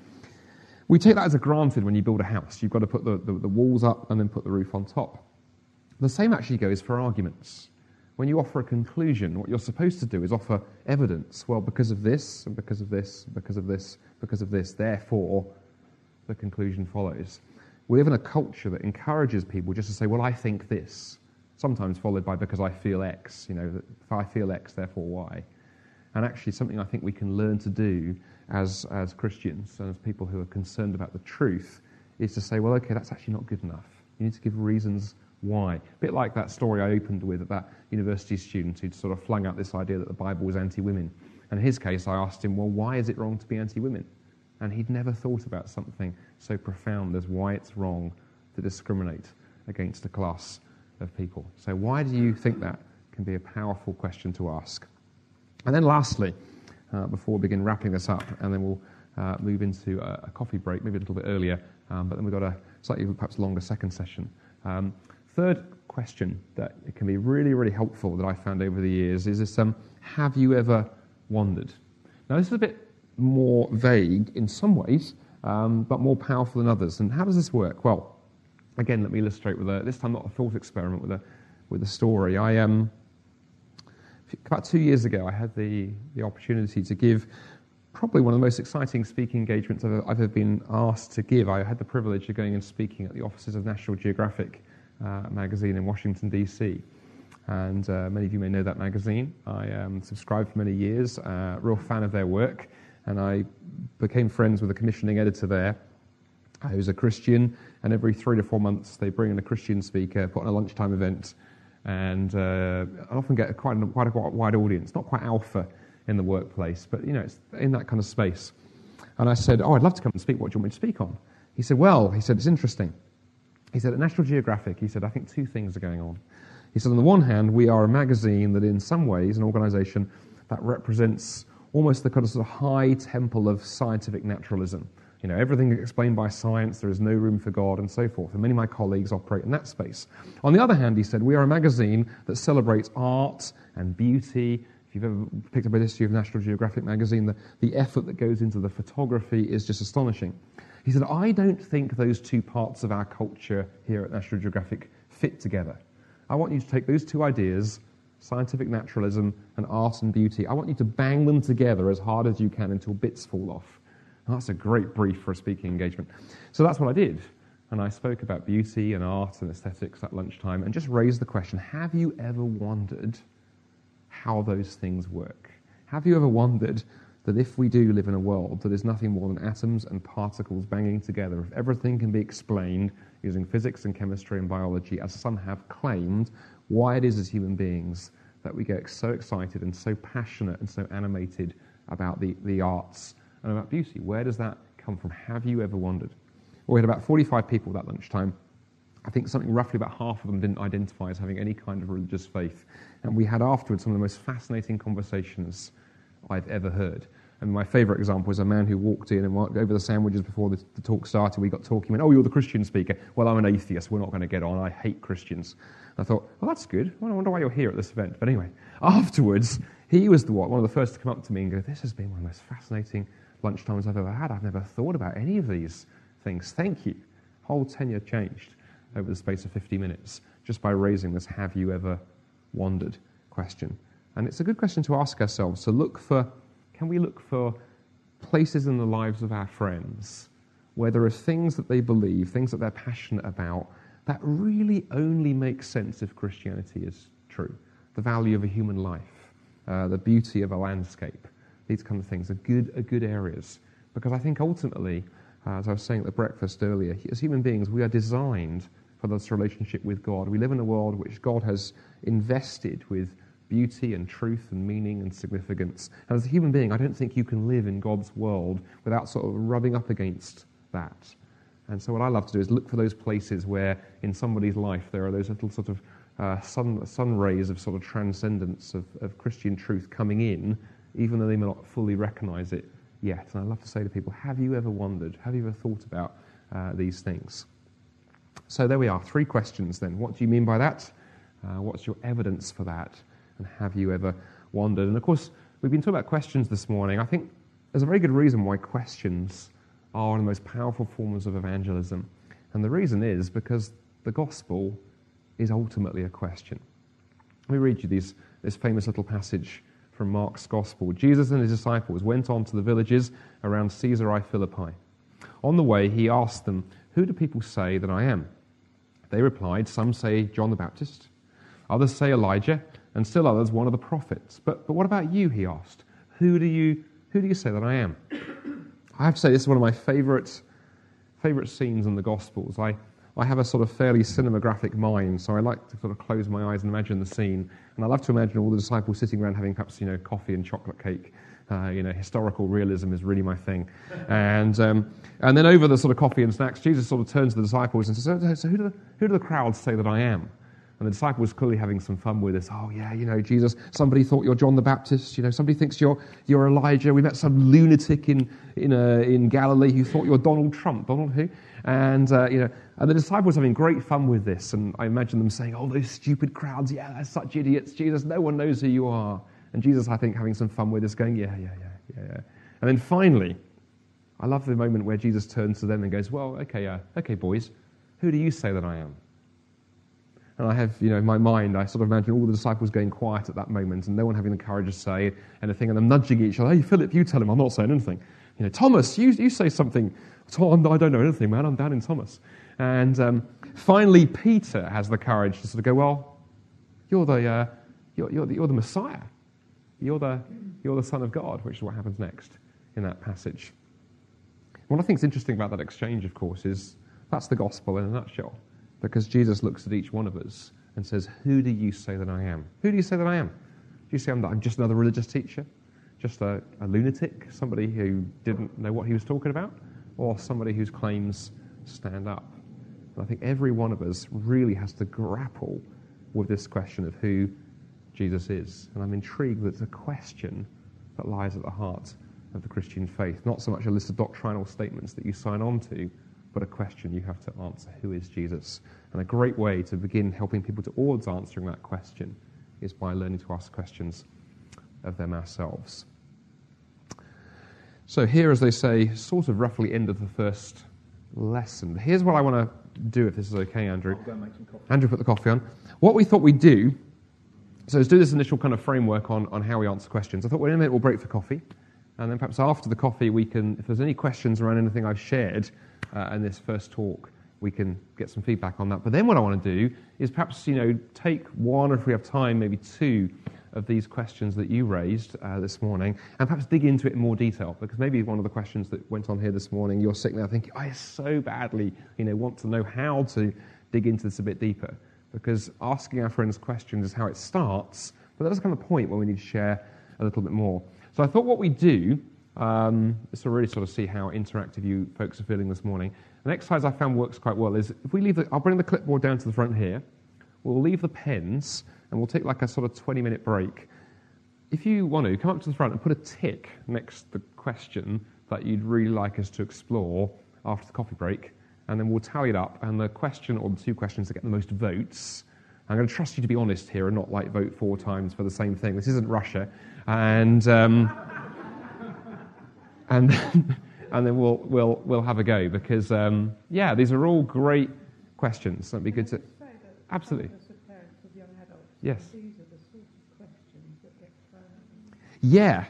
We take that as a granted when you build a house. You've got to put the, the, the walls up and then put the roof on top. The same actually goes for arguments. When you offer a conclusion, what you're supposed to do is offer evidence. Well, because of this, and because of this, because of this, because of this, therefore, the conclusion follows. We live in a culture that encourages people just to say, "Well, I think this," sometimes followed by "because I feel X." You know, if I feel X, therefore Y. and actually something I think we can learn to do as, as Christians and as people who are concerned about the truth, is to say, well, okay, that's actually not good enough. You need to give reasons why. A bit like that story I opened with of that university student who'd sort of flung out this idea that the Bible was anti-women. And in his case, I asked him, well, why is it wrong to be anti-women? And he'd never thought about something so profound as why it's wrong to discriminate against a class of people. So why do you think that can be a powerful question to ask? And then lastly, uh, before we begin wrapping this up, and then we'll uh, move into a, a coffee break, maybe a little bit earlier, um, but then we've got a slightly perhaps longer second session. Um, third question that it can be really, really helpful that I found over the years is this, um, have you ever wondered? Now this is a bit more vague in some ways, um, but more powerful in others. And how does this work? Well, again, let me illustrate with a, this time not a thought experiment, with a with a story. I um, about two years ago, I had the, the opportunity to give probably one of the most exciting speaking engagements I've, I've ever been asked to give. I had the privilege of going and speaking at the offices of National Geographic uh, magazine in Washington, D C, and uh, many of you may know that magazine. I um, subscribed for many years, uh, real fan of their work, and I became friends with the commissioning editor there, who's a Christian, and every three to four months they bring in a Christian speaker, put on a lunchtime event, and uh, I often get a quite, a, quite a wide audience, not quite alpha in the workplace, but you know, it's in that kind of space. And I said, oh, I'd love to come and speak. What do you want me to speak on? He said, well, he said, it's interesting. He said, at National Geographic, he said, I think two things are going on. He said, on the one hand, we are a magazine that in some ways, an organisation that represents almost the kind of, sort of high temple of scientific naturalism. You know, everything is explained by science, there is no room for God, and so forth. And many of my colleagues operate in that space. On the other hand, he said, we are a magazine that celebrates art and beauty. If you've ever picked up an issue of National Geographic magazine, the, the effort that goes into the photography is just astonishing. He said, I don't think those two parts of our culture here at National Geographic fit together. I want you to take those two ideas, scientific naturalism and art and beauty, I want you to bang them together as hard as you can until bits fall off. And that's a great brief for a speaking engagement. So that's what I did. And I spoke about beauty and art and aesthetics at lunchtime and just raised the question, have you ever wondered how those things work? Have you ever wondered that if we do live in a world that is nothing more than atoms and particles banging together, if everything can be explained using physics and chemistry and biology, as some have claimed, why it is as human beings that we get so excited and so passionate and so animated about the, the arts and about beauty? Where does that come from? Have you ever wondered? Well, we had about forty-five people that lunchtime. I think something roughly about half of them didn't identify as having any kind of religious faith. And we had afterwards some of the most fascinating conversations I've ever heard. And my favourite example was a man who walked in and walked over the sandwiches before the, the talk started. We got talking, he went, oh, you're the Christian speaker. Well, I'm an atheist. We're not going to get on. I hate Christians. And I thought, well, that's good. I wonder why you're here at this event. But anyway, afterwards, he was the one, one of the first to come up to me and go, this has been one of the most fascinating lunchtimes I've ever had. I've never thought about any of these things. Thank you. Whole tenure changed over the space of fifty minutes just by raising this have you ever wondered question. And it's a good question to ask ourselves, to look for, can we look for places in the lives of our friends where there are things that they believe, things that they're passionate about, that really only make sense if Christianity is true. The value of a human life, uh, the beauty of a landscape, these kind of things are good, are good areas. Because I think ultimately, uh, as I was saying at the breakfast earlier, as human beings, we are designed for this relationship with God. We live in a world which God has invested with beauty and truth and meaning and significance. And as a human being, I don't think you can live in God's world without sort of rubbing up against that. And so what I love to do is look for those places where in somebody's life there are those little sort of uh, sun, sun rays of sort of transcendence of, of Christian truth coming in, even though they may not fully recognize it yet. And I love to say to people, have you ever wondered, have you ever thought about uh, these things? So there we are, three questions then. What do you mean by that? Uh, what's your evidence for that? And have you ever wondered? And of course, we've been talking about questions this morning. I think there's a very good reason why questions are one of the most powerful forms of evangelism. And the reason is because the gospel is ultimately a question. Let me read you these, this famous little passage from Mark's gospel. Jesus and his disciples went on to the villages around Caesarea Philippi. On the way, he asked them, who do people say that I am? They replied, some say John the Baptist, others say Elijah, and still others one of the prophets. But, but what about you, he asked? who do you who do you say that I am? I have to say, this is one of my favourite favourite scenes in the Gospels. I, I have a sort of fairly cinematographic mind, so I like to sort of close my eyes and imagine the scene. And I love to imagine all the disciples sitting around having perhaps, you know, coffee and chocolate cake. Uh, you know, historical realism is really my thing. And um, and then over the sort of coffee and snacks, Jesus sort of turns to the disciples and says, so, so who, do the, who do the crowds say that I am? And the disciples clearly having some fun with this. Oh, yeah, you know, Jesus, somebody thought you're John the Baptist. You know, somebody thinks you're you're Elijah. We met some lunatic in in uh, in Galilee who thought you're Donald Trump. Donald who? And, uh, you know, and the disciples having great fun with this. And I imagine them saying, oh, those stupid crowds, yeah, they're such idiots. Jesus, no one knows who you are. And Jesus, I think, having some fun with this, going, yeah, yeah, yeah, yeah, yeah. And then finally, I love the moment where Jesus turns to them and goes, well, okay, uh, okay, boys, who do you say that I am? And I have, you know, in my mind, I sort of imagine all the disciples going quiet at that moment and no one having the courage to say anything and them nudging each other. Hey, Philip, you tell him I'm not saying anything. You know, Thomas, you, you say something. Tom, I don't know anything, man. I'm doubting Thomas. And um, finally, Peter has the courage to sort of go, well, you're the, uh, you're, you're the, you're the Messiah. You're the, you're the Son of God, which is what happens next in that passage. What I think is interesting about that exchange, of course, is that's the gospel in a nutshell. Because Jesus looks at each one of us and says, who do you say that I am? Who do you say that I am? Do you say I'm, I'm just another religious teacher? Just a, a lunatic? Somebody who didn't know what he was talking about? Or somebody whose claims stand up? And I think every one of us really has to grapple with this question of who Jesus is. And I'm intrigued that it's a question that lies at the heart of the Christian faith. Not so much a list of doctrinal statements that you sign on to, but a question you have to answer. Who is Jesus? And a great way to begin helping people towards answering that question is by learning to ask questions of them ourselves. So here, as they say, sort of roughly end of the first lesson. Here's what I want to do, if this is okay, Andrew. I'll go and make some coffee. Andrew, put the coffee on. What we thought we'd do, so let's do this initial kind of framework on, on how we answer questions. I thought, well, in a minute we'll break for coffee. And then perhaps after the coffee, we can, if there's any questions around anything I've shared uh, in this first talk, we can get some feedback on that. But then what I want to do is perhaps, you know, take one, or if we have time, maybe two of these questions that you raised uh, this morning, and perhaps dig into it in more detail. Because maybe one of the questions that went on here this morning, you're sitting there thinking, I so badly, you know, want to know how to dig into this a bit deeper. Because asking our friends questions is how it starts, but that does come a point where we need to share a little bit more. So I thought what we do, um, is to really sort of see how interactive you folks are feeling this morning. An exercise I found works quite well is if we leave the, I'll bring the clipboard down to the front here, we'll leave the pens, and we'll take like a sort of twenty-minute break. If you want to, come up to the front and put a tick next to the question that you'd really like us to explore after the coffee break, and then we'll tally it up, and the question or the two questions that get the most votes, I'm going to trust you to be honest here and not like vote four times for the same thing. This isn't Russia. And um, and and then we'll we'll we'll have a go because um, yeah, these are all great questions. That'd be good to absolutely. Yes. These are the sort of questions that get thrown at them. Yeah.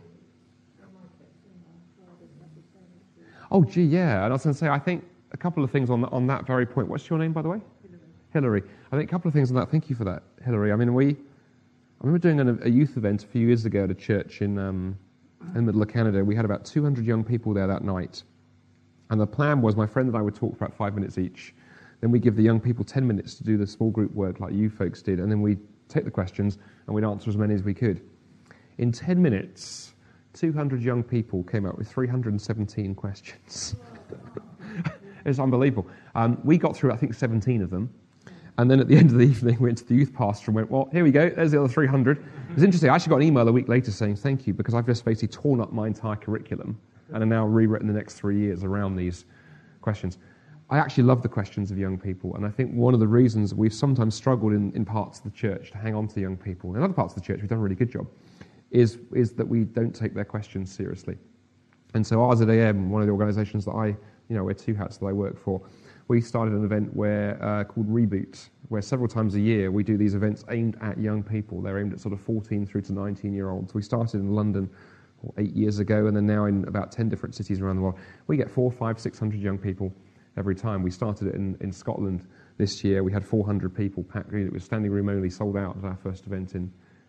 Oh, gee, yeah. And I was going to say, I think a couple of things on on that very point. What's your name, by the way? Hillary. I think a couple of things on that. Thank you for that, Hillary. I mean, we, I remember doing a, a youth event a few years ago at a church in, um, in the middle of Canada. We had about two hundred young people there that night. And the plan was my friend and I would talk for about five minutes each. Then we'd give the young people ten minutes to do the small group work like you folks did. And then we'd take the questions and we'd answer as many as we could. In ten minutes, two hundred young people came up with three hundred seventeen questions. It's unbelievable. Um, we got through, I think, seventeen of them. And then at the end of the evening, we went to the youth pastor and went, well, here we go, there's the other three hundred. It was interesting. I actually got an email a week later saying thank you because I've just basically torn up my entire curriculum and have now rewritten the next three years around these questions. I actually love the questions of young people, and I think one of the reasons we've sometimes struggled in, in parts of the church to hang on to young people, in other parts of the church we've done a really good job, is, is that we don't take their questions seriously. And so ours at A M, one of the organisations that I, you know, wear two hats that I work for, we started an event where uh, called Reboot, where several times a year we do these events aimed at young people. They're aimed at sort of fourteen through to nineteen-year-olds. We started in London eight years ago, and then now in about ten different cities around the world. We get four, five, six hundred young people every time. We started it in, in Scotland this year. We had four hundred people packed. It was standing room only, sold out at our first event in,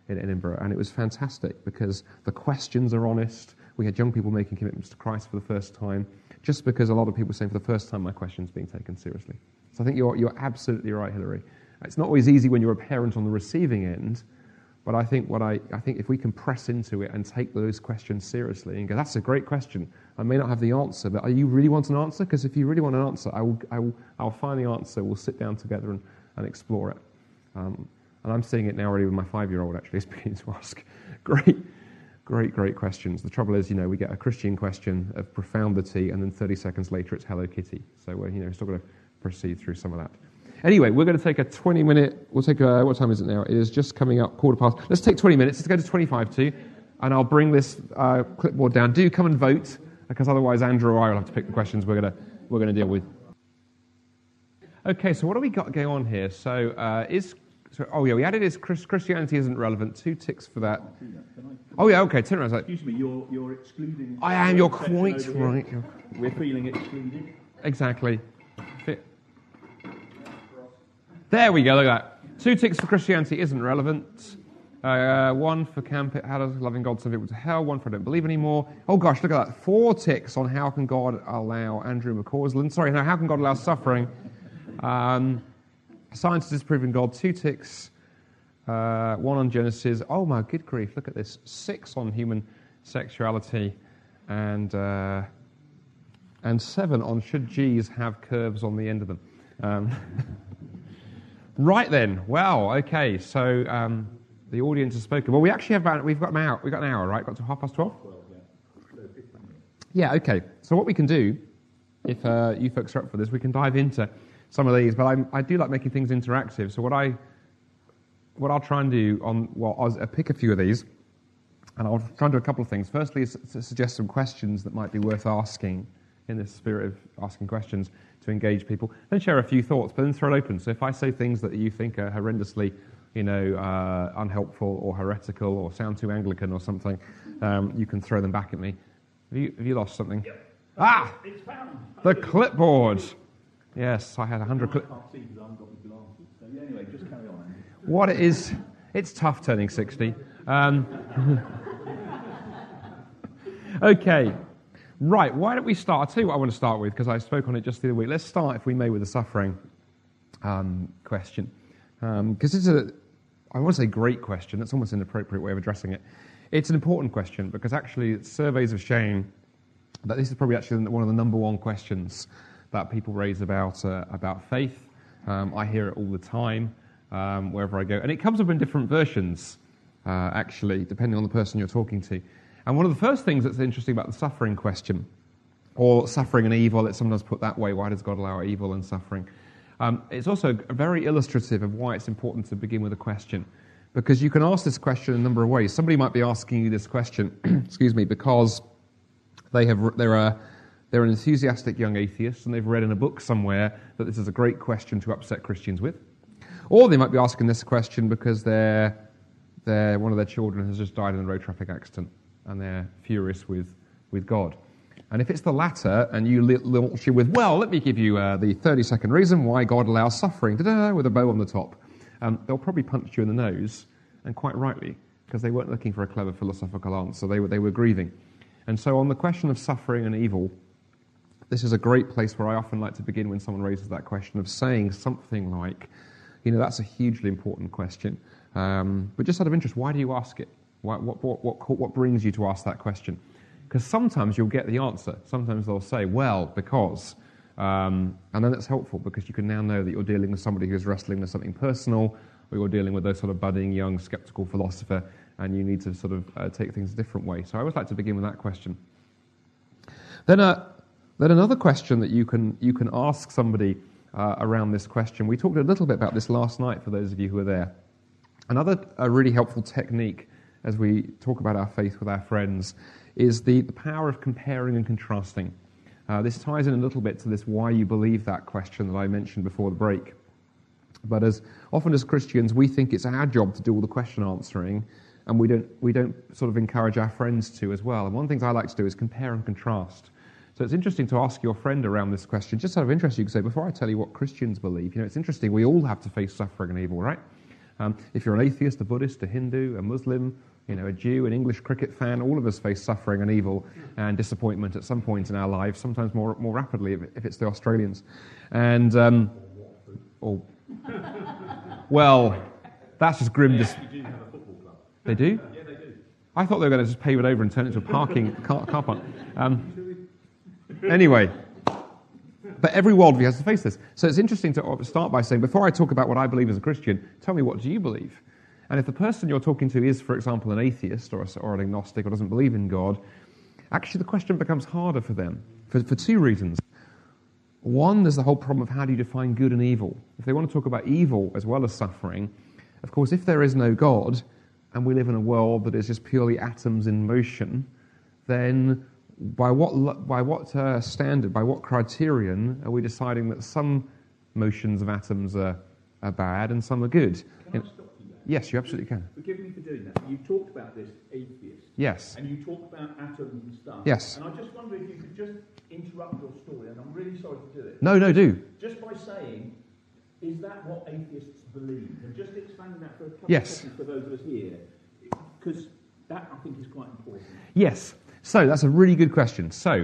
in Edinburgh, and it was fantastic because the questions are honest. We had young people making commitments to Christ for the first time, just because a lot of people were saying for the first time my question's being taken seriously. So I think you're you're absolutely right, Hilary. It's not always easy when you're a parent on the receiving end, but I think what I, I think if we can press into it and take those questions seriously and go, that's a great question. I may not have the answer, but are you really want an answer? Because if you really want an answer, I will, I will, I'll find the answer. We'll sit down together and, and explore it. Um, and I'm seeing it now already with my five-year-old, actually. He's beginning to ask great, great, great questions. The trouble is, you know, we get a Christian question of profundity, and then thirty seconds later it's Hello Kitty. So we're, you know, still going to proceed through some of that. Anyway, we're going to take a twenty-minute, we'll take a, what time is it now? It is just coming up, quarter past. Let's take twenty minutes. Let's go to twenty-five to, and I'll bring this uh, clipboard down. Do come and vote, because otherwise Andrew or I will have to pick the questions we're going to we're going to deal with. Okay, so what do we got going on here? So, uh, is, so, oh yeah, we added is Christianity isn't relevant. Two ticks for that. Oh yeah, okay, turn around. Excuse me, you're, you're excluding... I am, you're quite right. We're feeling excluded. Exactly. There we go, look at that. Two ticks for Christianity isn't relevant. Uh, one for camp, how does loving God send people to hell? One for I don't believe anymore. Oh gosh, look at that. Four ticks on how can God allow Andrew McCausland. Sorry, no, how can God allow suffering? Um, science is disproving God. Two ticks. Uh, one on Genesis. Oh my good grief, look at this. Six on human sexuality. And uh, and seven on should G's have curves on the end of them. Um, right then. Well, okay, so... Um, the audience has spoken. Well, we actually have about, we've got an hour, we've got an hour, right? Got to half past twelve? Yeah, okay. So what we can do, if uh, you folks are up for this, we can dive into some of these, but I'm, I do like making things interactive. So what, I, what I'll try and do, on well, I'll pick a few of these, and I'll try and do a couple of things. Firstly, is to suggest some questions that might be worth asking, in the spirit of asking questions, to engage people. Then share a few thoughts, but then throw it open. So if I say things that you think are horrendously you know, uh, unhelpful or heretical or sound too Anglican or something, um, you can throw them back at me. Have you, have you lost something? Yep. Ah! It's found. The clipboard. Yes, I had a hundred clip... I can't see because I haven't got my glasses. So yeah, anyway, just carry on. What it is, it's tough turning sixty. Um, okay. Right, why don't we start? I'll tell you what I want to start with, because I spoke on it just the other week. Let's start, if we may, with the suffering um, question. Because um, it's a, I want to say great question, that's almost an appropriate way of addressing it. It's an important question, because actually surveys have shown that this is probably actually one of the number one questions that people raise about uh, about faith. Um, I hear it all the time, um, wherever I go. And it comes up in different versions, uh, actually, depending on the person you're talking to. And one of the first things that's interesting about the suffering question, or suffering and evil, it's sometimes put that way, why does God allow evil and suffering? Um, it's also very illustrative of why it's important to begin with a question, because you can ask this question in a number of ways. Somebody might be asking you this question, excuse me, because they have they're a they're an enthusiastic young atheist and they've read in a book somewhere that this is a great question to upset Christians with, or they might be asking this question because they're they're one of their children has just died in a road traffic accident and they're furious with with God. And if it's the latter, and you launch you with, well, let me give you uh, the thirty-second reason why God allows suffering, da-da, with a bow on the top, um, they'll probably punch you in the nose, and quite rightly, because they weren't looking for a clever philosophical answer. They were, they were grieving. And so on the question of suffering and evil, this is a great place where I often like to begin when someone raises that question of saying something like, you know, that's a hugely important question. Um, but just out of interest, why do you ask it? Why, what, what, what, what brings you to ask that question? Because sometimes you'll get the answer. Sometimes they'll say, well, because. Um, and then that's helpful because you can now know that you're dealing with somebody who's wrestling with something personal, or you're dealing with a sort of budding, young, skeptical philosopher, and you need to sort of uh, take things a different way. So I always like to begin with that question. Then, uh, then another question that you can you can ask somebody uh, around this question. We talked a little bit about this last night for those of you who were there. Another a really helpful technique as we talk about our faith with our friends is the, the power of comparing and contrasting. Uh, this ties in a little bit to this why you believe that question that I mentioned before the break. But as often as Christians, we think it's our job to do all the question answering, and we don't we don't sort of encourage our friends to as well. And one of the things I like to do is compare and contrast. So it's interesting to ask your friend around this question. Just out of interest, you can say, before I tell you what Christians believe, you know, it's interesting, we all have to face suffering and evil, right? Um, if you're an atheist, a Buddhist, a Hindu, a Muslim, you know, a Jew, an English cricket fan, all of us face suffering and evil and disappointment at some point in our lives, sometimes more more rapidly if, if it's the Australians. And, um, or, well, that's just grim. They Dis- actually do have a football club. they do? Yeah, they do. I thought they were going to just pave it over and turn it into a parking car, car park. Um, anyway, but every worldview has to face this. So it's interesting to start by saying, before I talk about what I believe as a Christian, tell me, what do you believe? And if the person you're talking to is, for example, an atheist or, a, or an agnostic or doesn't believe in God, actually the question becomes harder for them for, for two reasons. One, there's the whole problem of how do you define good and evil. If they want to talk about evil as well as suffering, of course, if there is no God and we live in a world that is just purely atoms in motion, then by what by what uh, standard, by what criterion are we deciding that some motions of atoms are, are bad and some are good? Can I stop you there? Yes, you absolutely can. Forgive me for doing that. You talked about this atheist. Yes. And you talked about atoms and stuff. Yes. And I just wonder if you could just interrupt your story, and I'm really sorry to do it. No, no, do. Just by saying, is that what atheists believe? And just explaining that for a couple Yes. of seconds for those of us here, because that, I think, is quite important. Yes. So that's a really good question. So,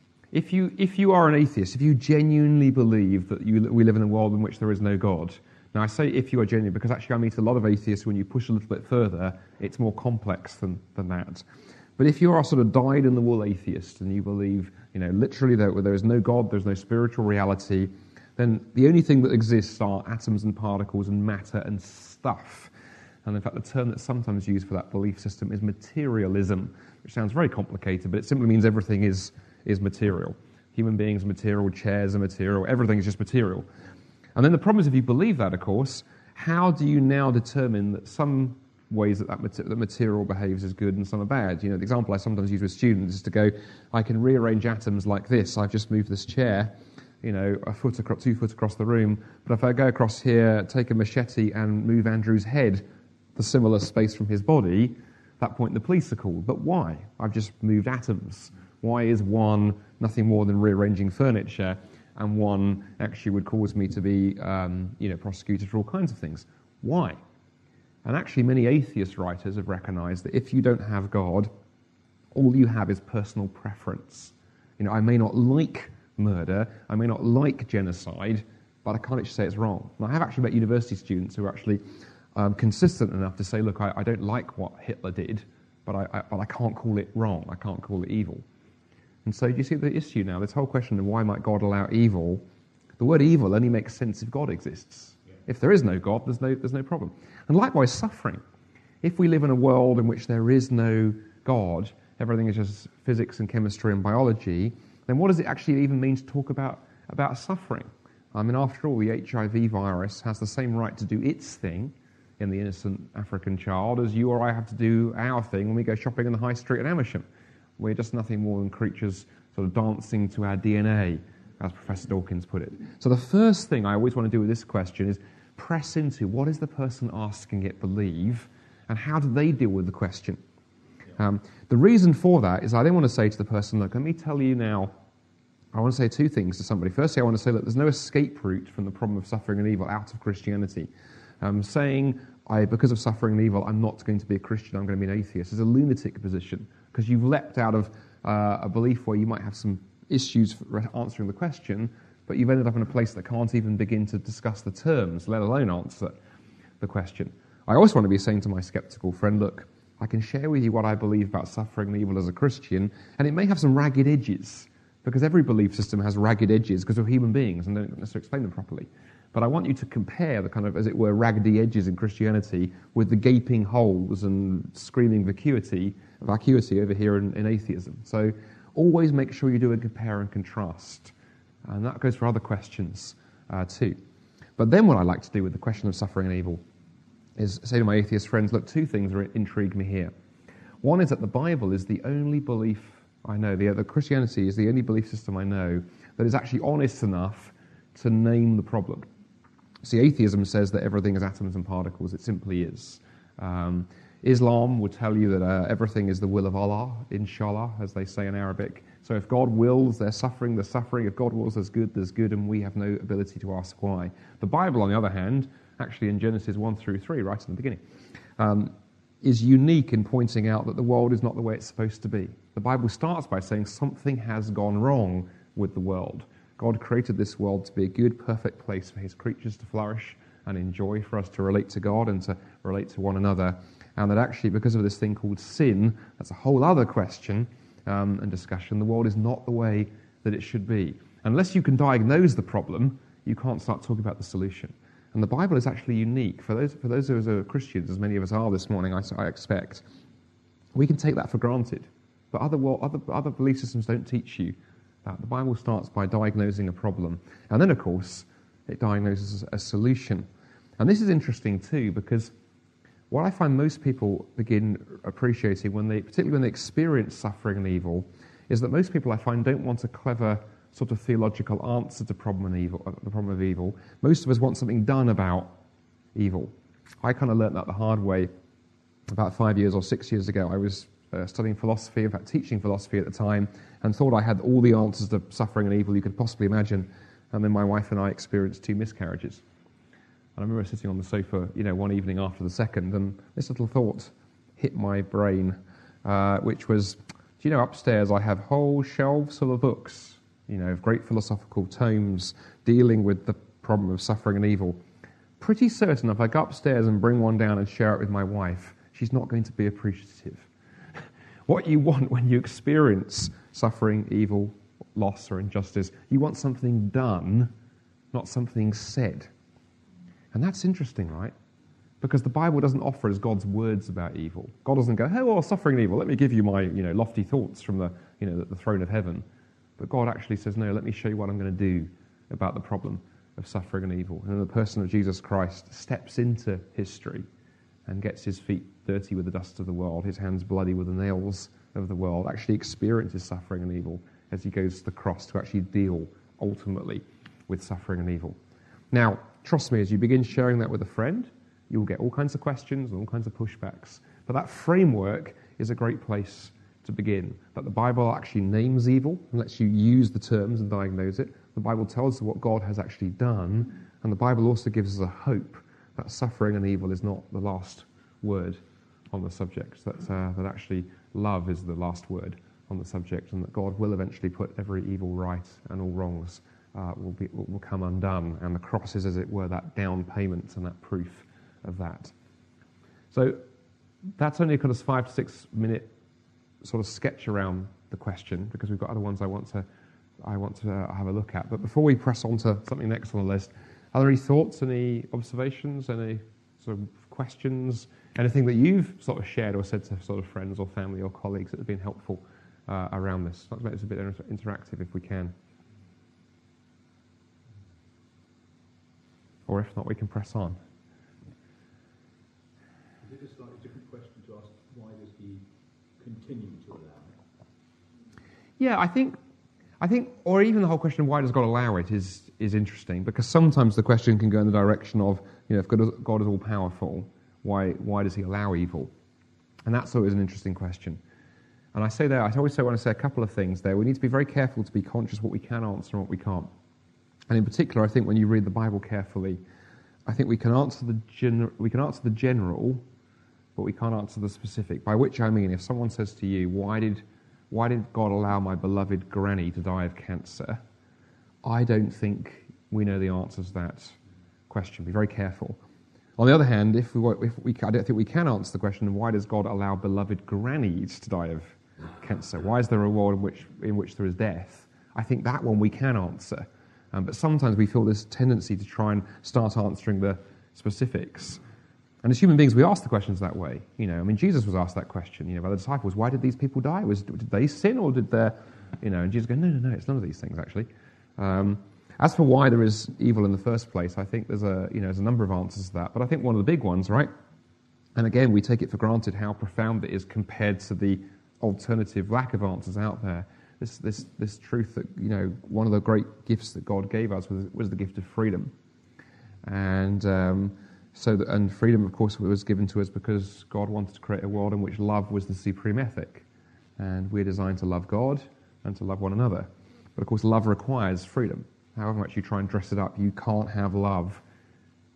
if you if you are an atheist, if you genuinely believe that you, we live in a world in which there is no God, now I say if you are genuine because actually I meet a lot of atheists. When you push a little bit further, it's more complex than, than that. But if you are sort of dyed-in-the-wool atheist and you believe, you know, literally that there is no God, there's no spiritual reality, then the only thing that exists are atoms and particles and matter and stuff. And in fact, the term that's sometimes used for that belief system is materialism, which sounds very complicated, but it simply means everything is, is material. Human beings are material, chairs are material, everything is just material. And then the problem is, if you believe that, of course, how do you now determine that some ways that that, mater- that material behaves as good and some are bad? You know, the example I sometimes use with students is to go, I can rearrange atoms like this. I've just moved this chair, you know, a foot across, two foot across the room. But if I go across here, take a machete and move Andrew's head the similar space from his body, at that point the police are called. But why? I've just moved atoms. Why is one nothing more than rearranging furniture, and one actually would cause me to be, um, you know, prosecuted for all kinds of things? Why? And actually, many atheist writers have recognized that if you don't have God, all you have is personal preference. You know, I may not like murder, I may not like genocide, but I can't actually say it's wrong. And I have actually met university students who are actually um, consistent enough to say, look, I, I don't like what Hitler did, but I, I, but I can't call it wrong, I can't call it evil. And so do you see the issue now? This whole question of why might God allow evil, the word evil only makes sense if God exists. Yeah. If there is no God, there's no, there's no problem. And likewise, suffering. If we live in a world in which there is no God, everything is just physics and chemistry and biology, then what does it actually even mean to talk about, about suffering? I mean, after all, the H I V virus has the same right to do its thing in the innocent African child as you or I have to do our thing when we go shopping in the high street at Amersham. We're just nothing more than creatures sort of dancing to our D N A, as Professor Dawkins put it. So the first thing I always want to do with this question is press into what is the person asking it believe, and how do they deal with the question? Um, the reason for that is I then want to say to the person, look, let me tell you now, I want to say two things to somebody. Firstly, I want to say that there's no escape route from the problem of suffering and evil out of Christianity. Um, saying, I, because of suffering and evil, I'm not going to be a Christian, I'm going to be an atheist, is a lunatic position, because you've leapt out of uh, a belief where you might have some issues for answering the question, but you've ended up in a place that can't even begin to discuss the terms, let alone answer the question. I also want to be saying to my skeptical friend, look, I can share with you what I believe about suffering and evil as a Christian, and it may have some ragged edges, because every belief system has ragged edges because we're human beings and don't necessarily explain them properly. But I want you to compare the kind of, as it were, raggedy edges in Christianity with the gaping holes and screaming vacuity, vacuity over here in, in atheism. So always make sure you do a compare and contrast. And that goes for other questions uh, too. But then what I like to do with the question of suffering and evil is say to my atheist friends, look, two things are, intrigue me here. One is that the Bible is the only belief I know, the, the Christianity is the only belief system I know that is actually honest enough to name the problem. See, atheism says that everything is atoms and particles. It simply is. Um, Islam would tell you that uh, everything is the will of Allah, inshallah, as they say in Arabic. So if God wills, there's suffering, there's suffering. If God wills, there's good, there's good, and we have no ability to ask why. The Bible, on the other hand, actually in Genesis one through three, right in the beginning, um, is unique in pointing out that the world is not the way it's supposed to be. The Bible starts by saying something has gone wrong with the world. God created this world to be a good, perfect place for his creatures to flourish and enjoy, for us to relate to God and to relate to one another. And that actually, because of this thing called sin, that's a whole other question um, and discussion, the world is not the way that it should be. Unless you can diagnose the problem, you can't start talking about the solution. And the Bible is actually unique. For those, for those of us who are Christians, as many of us are this morning, I, I expect, we can take that for granted. But other, other, other belief systems don't teach you that. The Bible starts by diagnosing a problem. And then, of course, it diagnoses a solution. And this is interesting too, because what I find most people begin appreciating, when they, particularly when they experience suffering and evil, is that most people I find don't want a clever sort of theological answer to problem and evil, uh, the problem of evil. Most of us want something done about evil. I kind of learnt that the hard way about five years or six years ago. I was uh, studying philosophy, in fact teaching philosophy at the time, and thought I had all the answers to suffering and evil you could possibly imagine. And then my wife and I experienced two miscarriages. And I remember sitting on the sofa, you know, one evening after the second, and this little thought hit my brain, uh, which was, do you know, upstairs I have whole shelves full of books, you know, of great philosophical tomes dealing with the problem of suffering and evil. Pretty certain if I go upstairs and bring one down and share it with my wife, she's not going to be appreciative. What you want when you experience suffering, evil, loss, or injustice, you want something done, not something said. And that's interesting, right? Because the Bible doesn't offer us God's words about evil. God doesn't go, oh, well, suffering and evil, let me give you my, you know, lofty thoughts from the, you know, the, the throne of heaven. But God actually says, no, let me show you what I'm going to do about the problem of suffering and evil. And the person of Jesus Christ steps into history and gets his feet dirty with the dust of the world, his hands bloody with the nails of the world, actually experiences suffering and evil as he goes to the cross to actually deal ultimately with suffering and evil. Now, trust me, as you begin sharing that with a friend, you'll get all kinds of questions and all kinds of pushbacks. But that framework is a great place to begin, that the Bible actually names evil and lets you use the terms and diagnose it. The Bible tells us what God has actually done, and the Bible also gives us a hope that suffering and evil is not the last word on the subject, that, uh, that actually love is the last word on the subject, and that God will eventually put every evil right and all wrongs uh, will, be, will come undone, and the cross is, as it were, that down payment and that proof of that. So that's only a kind of five to six minute sort of sketch around the question, because we've got other ones I want to I want to uh, have a look at. But before we press on to something next on the list, are there any thoughts, any observations, any sort of questions, anything that you've sort of shared or said to sort of friends or family or colleagues that have been helpful uh, around this? Let's make this a bit inter- interactive if we can. Or if not, we can press on. Is it a slightly different question to ask, why does he continue to allow it? Yeah, I think, I think, or even the whole question of why does God allow it is is interesting, because sometimes the question can go in the direction of, you know, if God is, God is all powerful, why why does he allow evil? And that's always an interesting question. And I say there, I always say want to say a couple of things there. We need to be very careful to be conscious what we can answer and what we can't. And in particular, I think when you read the Bible carefully, I think we can answer the gen- we can answer the general, but we can't answer the specific. By which I mean, if someone says to you, why did why did God allow my beloved granny to die of cancer? I don't think we know the answer to that question. Be very careful. On the other hand, if we, if we I don't think we can answer the question, why does God allow beloved grannies to die of cancer? Why is there a world in which in which there is death? I think that one we can answer. Um, but sometimes we feel this tendency to try and start answering the specifics. And as human beings, we ask the questions that way. You know, I mean, Jesus was asked that question, you know, by the disciples. Why did these people die? Was did they sin, or did they, you know? And Jesus goes, no, no, no, it's none of these things actually. Um, as for why there is evil in the first place, I think there's a, you know, there's a number of answers to that. But I think one of the big ones, right? And again, we take it for granted how profound it is compared to the alternative lack of answers out there. This, this, this truth that, you know, one of the great gifts that God gave us was, was the gift of freedom. And um, so, that, and freedom, of course, was given to us because God wanted to create a world in which love was the supreme ethic. And we're designed to love God and to love one another. But of course, love requires freedom. However much you try and dress it up, you can't have love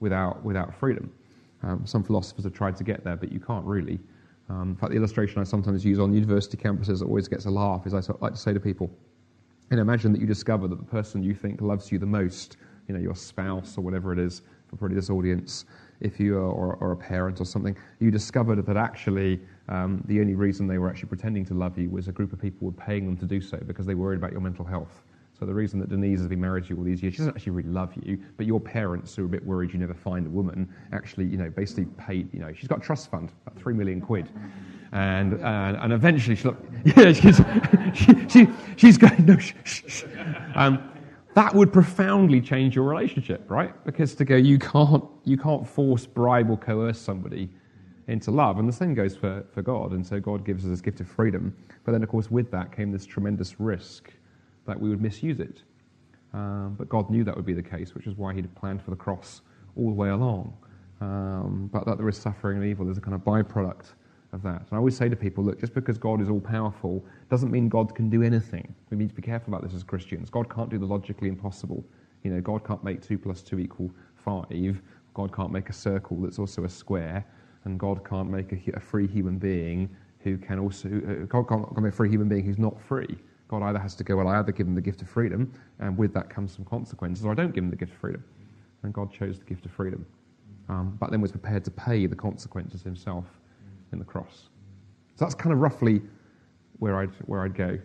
without without freedom. Um, some philosophers have tried to get there, but you can't really. Um, in fact, the illustration I sometimes use on university campuses that always gets a laugh is I sort of like to say to people, you know, imagine that you discover that the person you think loves you the most, you know, your spouse or whatever it is, for probably this audience, if you are, or, or a parent or something, you discovered that actually um, the only reason they were actually pretending to love you was a group of people were paying them to do so because they worried about your mental health. So the reason that Denise has been married to you all these years, she doesn't actually really love you, but your parents who are a bit worried you never find a woman actually, you know, basically paid, you know, she's got a trust fund, about three million quid. And and, and eventually she'll, yeah, she's, she, she, she's going, no, shh, shh, shh. Um, that would profoundly change your relationship, right? Because to go, you can't, you can't force, bribe or coerce somebody into love. And the same goes for, for God. And so God gives us this gift of freedom. But then, of course, with that came this tremendous risk that we would misuse it. Um, but God knew that would be the case, which is why he'd planned for the cross all the way along. Um, but that there is suffering and evil is a kind of byproduct of that. And I always say to people, look, just because God is all-powerful doesn't mean God can do anything. We need to be careful about this as Christians. God can't do the logically impossible. You know, God can't make two plus two equal five. God can't make a circle that's also a square. And God can't make a, a free human being who can also... Uh, God can't make a free human being who's not free. God either has to go, well, I either give him the gift of freedom, and with that comes some consequences, or I don't give him the gift of freedom. And God chose the gift of freedom, um, but then was prepared to pay the consequences himself in the cross. So that's kind of roughly where I'd where I'd go.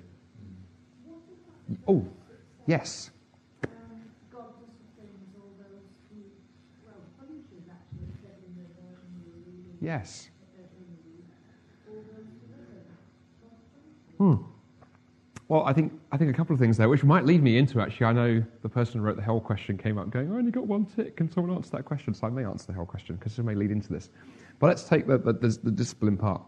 Oh, yes. Um, God disciplines all those who, well, punishes actually, getting rid of them. Yes. All those who live. Hmm. Well, I think I think a couple of things there, which might lead me into, actually, I know the person who wrote the hell question came up going, I only got one tick, can someone answer that question? So I may answer the hell question, because it may lead into this. But let's take the, the, the discipline part.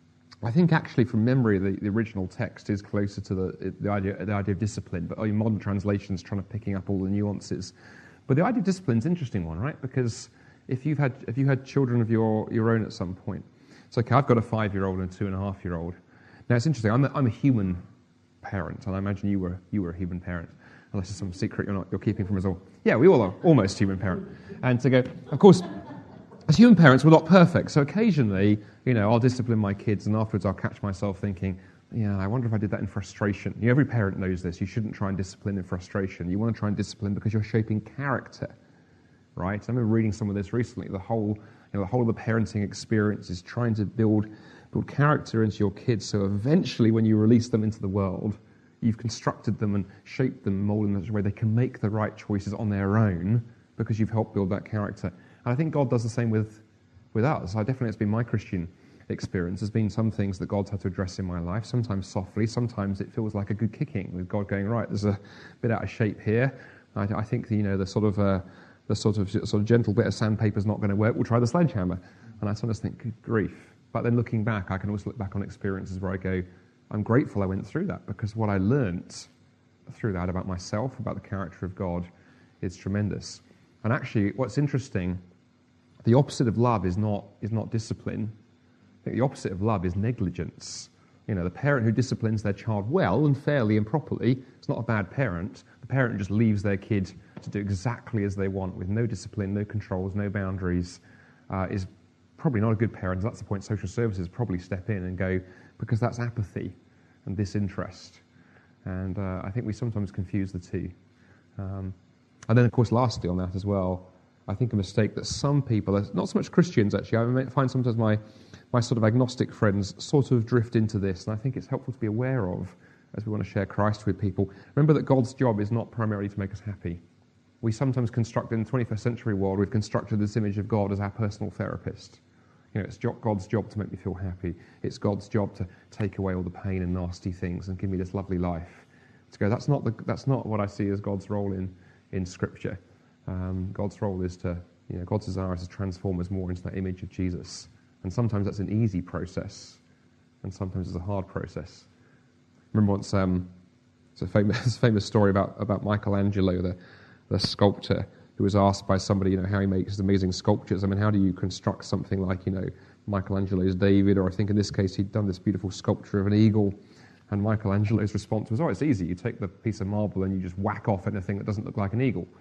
I think actually from memory, the, the original text is closer to the, the, idea, the idea of discipline, but in modern translations trying to picking up all the nuances. But the idea of discipline is an interesting one, right? Because if you've had if you had children of your, your own at some point, it's okay, I've got a five-year-old and a two-and-a-half-year-old. Now, it's interesting, I'm a, I'm a human parent, and I imagine you were you were a human parent, unless it's some secret you're not you're keeping from us all. Yeah, we all are almost human parent. And to go, of course, as human parents, we're not perfect. So occasionally, you know, I'll discipline my kids, and afterwards I'll catch myself thinking, yeah, I wonder if I did that in frustration. You know, every parent knows this. You shouldn't try and discipline in frustration. You want to try and discipline because you're shaping character, right? I remember reading some of this recently. The whole, you know, the whole of the parenting experience is trying to build. build character into your kids, so eventually when you release them into the world, you've constructed them and shaped them, molded them in such a way they can make the right choices on their own because you've helped build that character. And I think God does the same with, with us. I definitely, it's been my Christian experience. There's been some things that God's had to address in my life, sometimes softly, sometimes it feels like a good kicking, with God going, right, there's a bit out of shape here. I, I think, the, you know, the sort of uh, the sort of sort of gentle bit of sandpaper's not going to work. We'll try the sledgehammer. And I sometimes think, good grief. But then looking back, I can always look back on experiences where I go, I'm grateful I went through that, because what I learnt through that about myself, about the character of God, is tremendous. And actually, what's interesting, the opposite of love is not is not discipline. I think the opposite of love is negligence. You know, the parent who disciplines their child well and fairly and properly is not a bad parent. The parent who just leaves their kid to do exactly as they want with no discipline, no controls, no boundaries, uh, is probably not a good parent. That's the point social services probably step in and go, because that's apathy and disinterest. And uh, I think we sometimes confuse the two. Um, and then, of course, lastly on that as well, I think a mistake that some people, not so much Christians actually, I find sometimes my, my sort of agnostic friends sort of drift into this, and I think it's helpful to be aware of as we want to share Christ with people. Remember that God's job is not primarily to make us happy. We sometimes construct, in the twenty-first century world, we've constructed this image of God as our personal therapist. You know, it's God's job to make me feel happy. It's God's job to take away all the pain and nasty things and give me this lovely life. To go, that's not the, that's not what I see as God's role in, in Scripture. Um, God's role is to, you know, God's desire is to transform us more into that image of Jesus. And sometimes that's an easy process, and sometimes it's a hard process. Remember once, um, it's a famous famous story about, about Michelangelo, the, the sculptor, who was asked by somebody, you know, how he makes his amazing sculptures. I mean, how do you construct something like, you know, Michelangelo's David, or I think in this case he'd done this beautiful sculpture of an eagle. And Michelangelo's response was, oh, it's easy. You take the piece of marble and you just whack off anything that doesn't look like an eagle.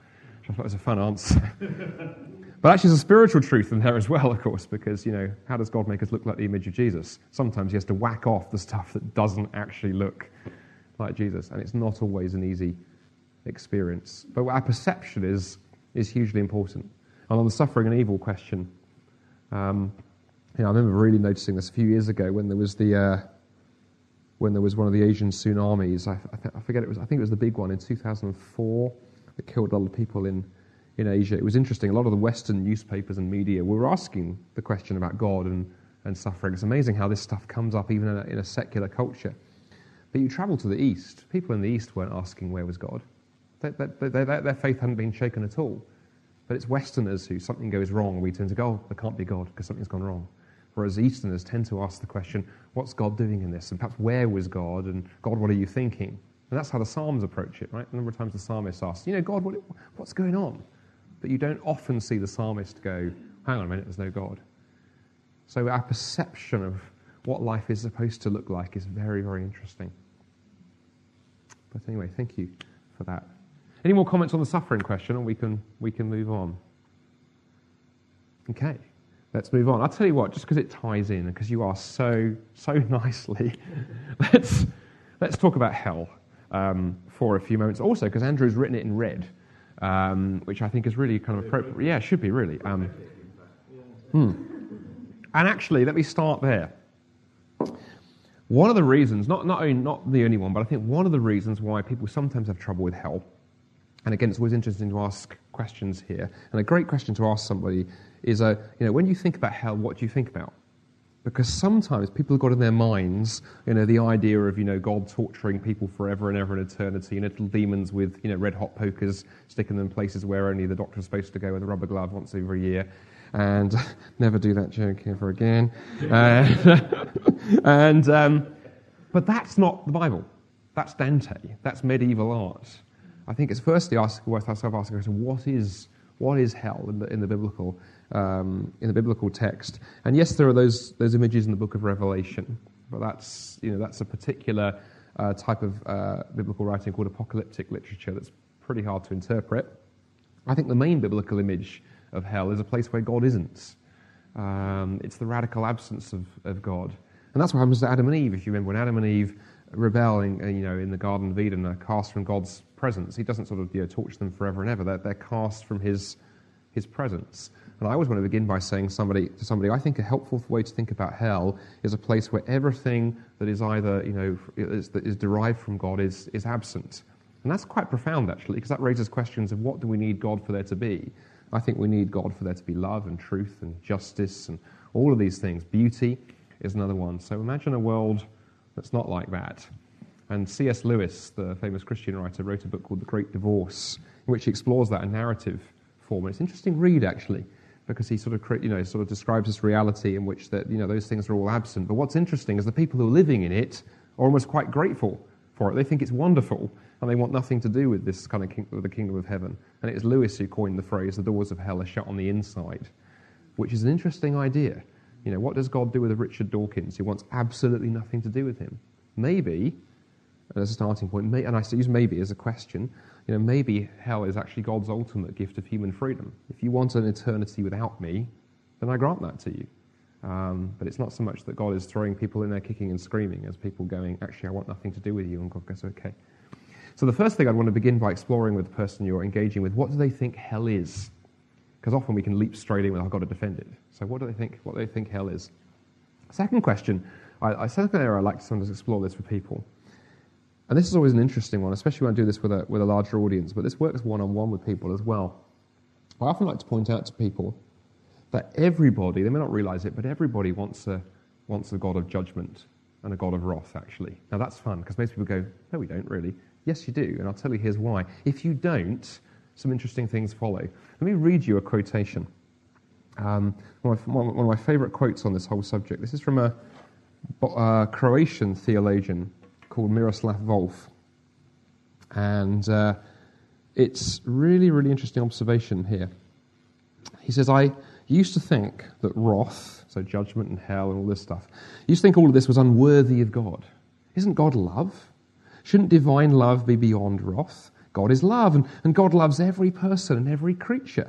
which I thought was a fun answer. But actually there's a spiritual truth in there as well, of course, because, you know, how does God make us look like the image of Jesus? Sometimes he has to whack off the stuff that doesn't actually look like Jesus, and it's not always an easy experience. But our perception is is hugely important. And on the suffering and evil question, um, you know, I remember really noticing this a few years ago when there was the uh, when there was one of the Asian tsunamis. I, I, th- I forget it was. I think it was the big one in two thousand four that killed a lot of people in. in Asia. It was interesting. A lot of the Western newspapers and media were asking the question about God and, and suffering. It's amazing how this stuff comes up even in a, in a secular culture. But you travel to the East, people in the East weren't asking where was God. They, they, they, their faith hadn't been shaken at all. But it's Westerners who, something goes wrong, we tend to go, oh, there can't be God because something's gone wrong. Whereas Easterners tend to ask the question, what's God doing in this? And perhaps where was God? And God, what are you thinking? And that's how the Psalms approach it, right? A number of times the psalmist asks, you know, God, what, what's going on? But you don't often see the psalmist go, hang on a minute, there's no God. So our perception of what life is supposed to look like is very, very interesting. But anyway, thank you for that. Any more comments on the suffering question, or we can we can move on? Okay, let's move on. I'll tell you what, just because it ties in, and because you asked so, so nicely, let's, let's talk about hell um, for a few moments. Also, because Andrew's written it in red. Um, which I think is really kind of appropriate. Yeah, it should be, really. Um, hmm. And actually, let me start there. One of the reasons, not not, only, not the only one, but I think one of the reasons why people sometimes have trouble with hell, and again, it's always interesting to ask questions here, and a great question to ask somebody is, uh, you know, when you think about hell, what do you think about? Because sometimes people have got in their minds, you know, the idea of, you know, God torturing people forever and ever in eternity, and little demons with, you know, red-hot pokers sticking them in places where only the doctor's supposed to go with a rubber glove once every year. And never do that joke ever again. and, and um, but that's not the Bible. That's Dante. That's medieval art. I think it's firstly ask, worth ourselves asking the question, what is what is hell in the in the biblical um, in the biblical text? And yes, there are those those images in the Book of Revelation, but that's you know that's a particular uh, type of uh, biblical writing called apocalyptic literature that's pretty hard to interpret. I think the main biblical image of hell is a place where God isn't. Um, it's the radical absence of, of God, and that's what happens to Adam and Eve. If you remember, when Adam and Eve rebel, in, you know, in the Garden of Eden, are cast from God's presence. He doesn't sort of you know, torture them forever and ever. They're, they're cast from His His presence. And I always want to begin by saying somebody to somebody, I think a helpful way to think about hell is a place where everything that is either you know is, that is derived from God is is absent. And that's quite profound, actually, because that raises questions of what do we need God for there to be. I think we need God for there to be love and truth and justice and all of these things. Beauty is another one. So imagine a world that's not like that. And C S Lewis, the famous Christian writer, wrote a book called The Great Divorce, in which he explores that in narrative form. And it's an interesting read, actually, because he sort of, you know, sort of describes this reality in which that you know those things are all absent. But what's interesting is the people who are living in it are almost quite grateful for it. They think it's wonderful, and they want nothing to do with this kind of king, with the kingdom of heaven. And it was Lewis who coined the phrase, "The doors of hell are shut on the inside," which is an interesting idea. You know, what does God do with a Richard Dawkins who wants absolutely nothing to do with him? Maybe, as a starting point, may, and I use maybe as a question, you know, maybe hell is actually God's ultimate gift of human freedom. If you want an eternity without me, then I grant that to you. Um, but it's not so much that God is throwing people in there kicking and screaming as people going, actually, I want nothing to do with you, and God goes, okay. So the first thing I'd want to begin by exploring with the person you're engaging with, what do they think hell is? Because often we can leap straight in with, I've got to defend it. So what do they think, what do they think hell is? Second question, I, I second area I like to sometimes explore this with people. And this is always an interesting one, especially when I do this with a with a larger audience, but this works one-on-one with people as well. I often like to point out to people that everybody, they may not realize it, but everybody wants a wants a God of judgment and a God of wrath, actually. Now that's fun, because most people go, no, we don't really. Yes, you do, and I'll tell you here's why. If you don't, some interesting things follow. Let me read you a quotation. Um, one, of my, one of my favorite quotes on this whole subject. This is from a, a Croatian theologian called Miroslav Volf. And uh, it's really, really interesting observation here. He says, I used to think that wrath, so judgment and hell and all this stuff, I used to think all of this was unworthy of God. Isn't God love? Shouldn't divine love be beyond wrath? God is love, and, and God loves every person and every creature.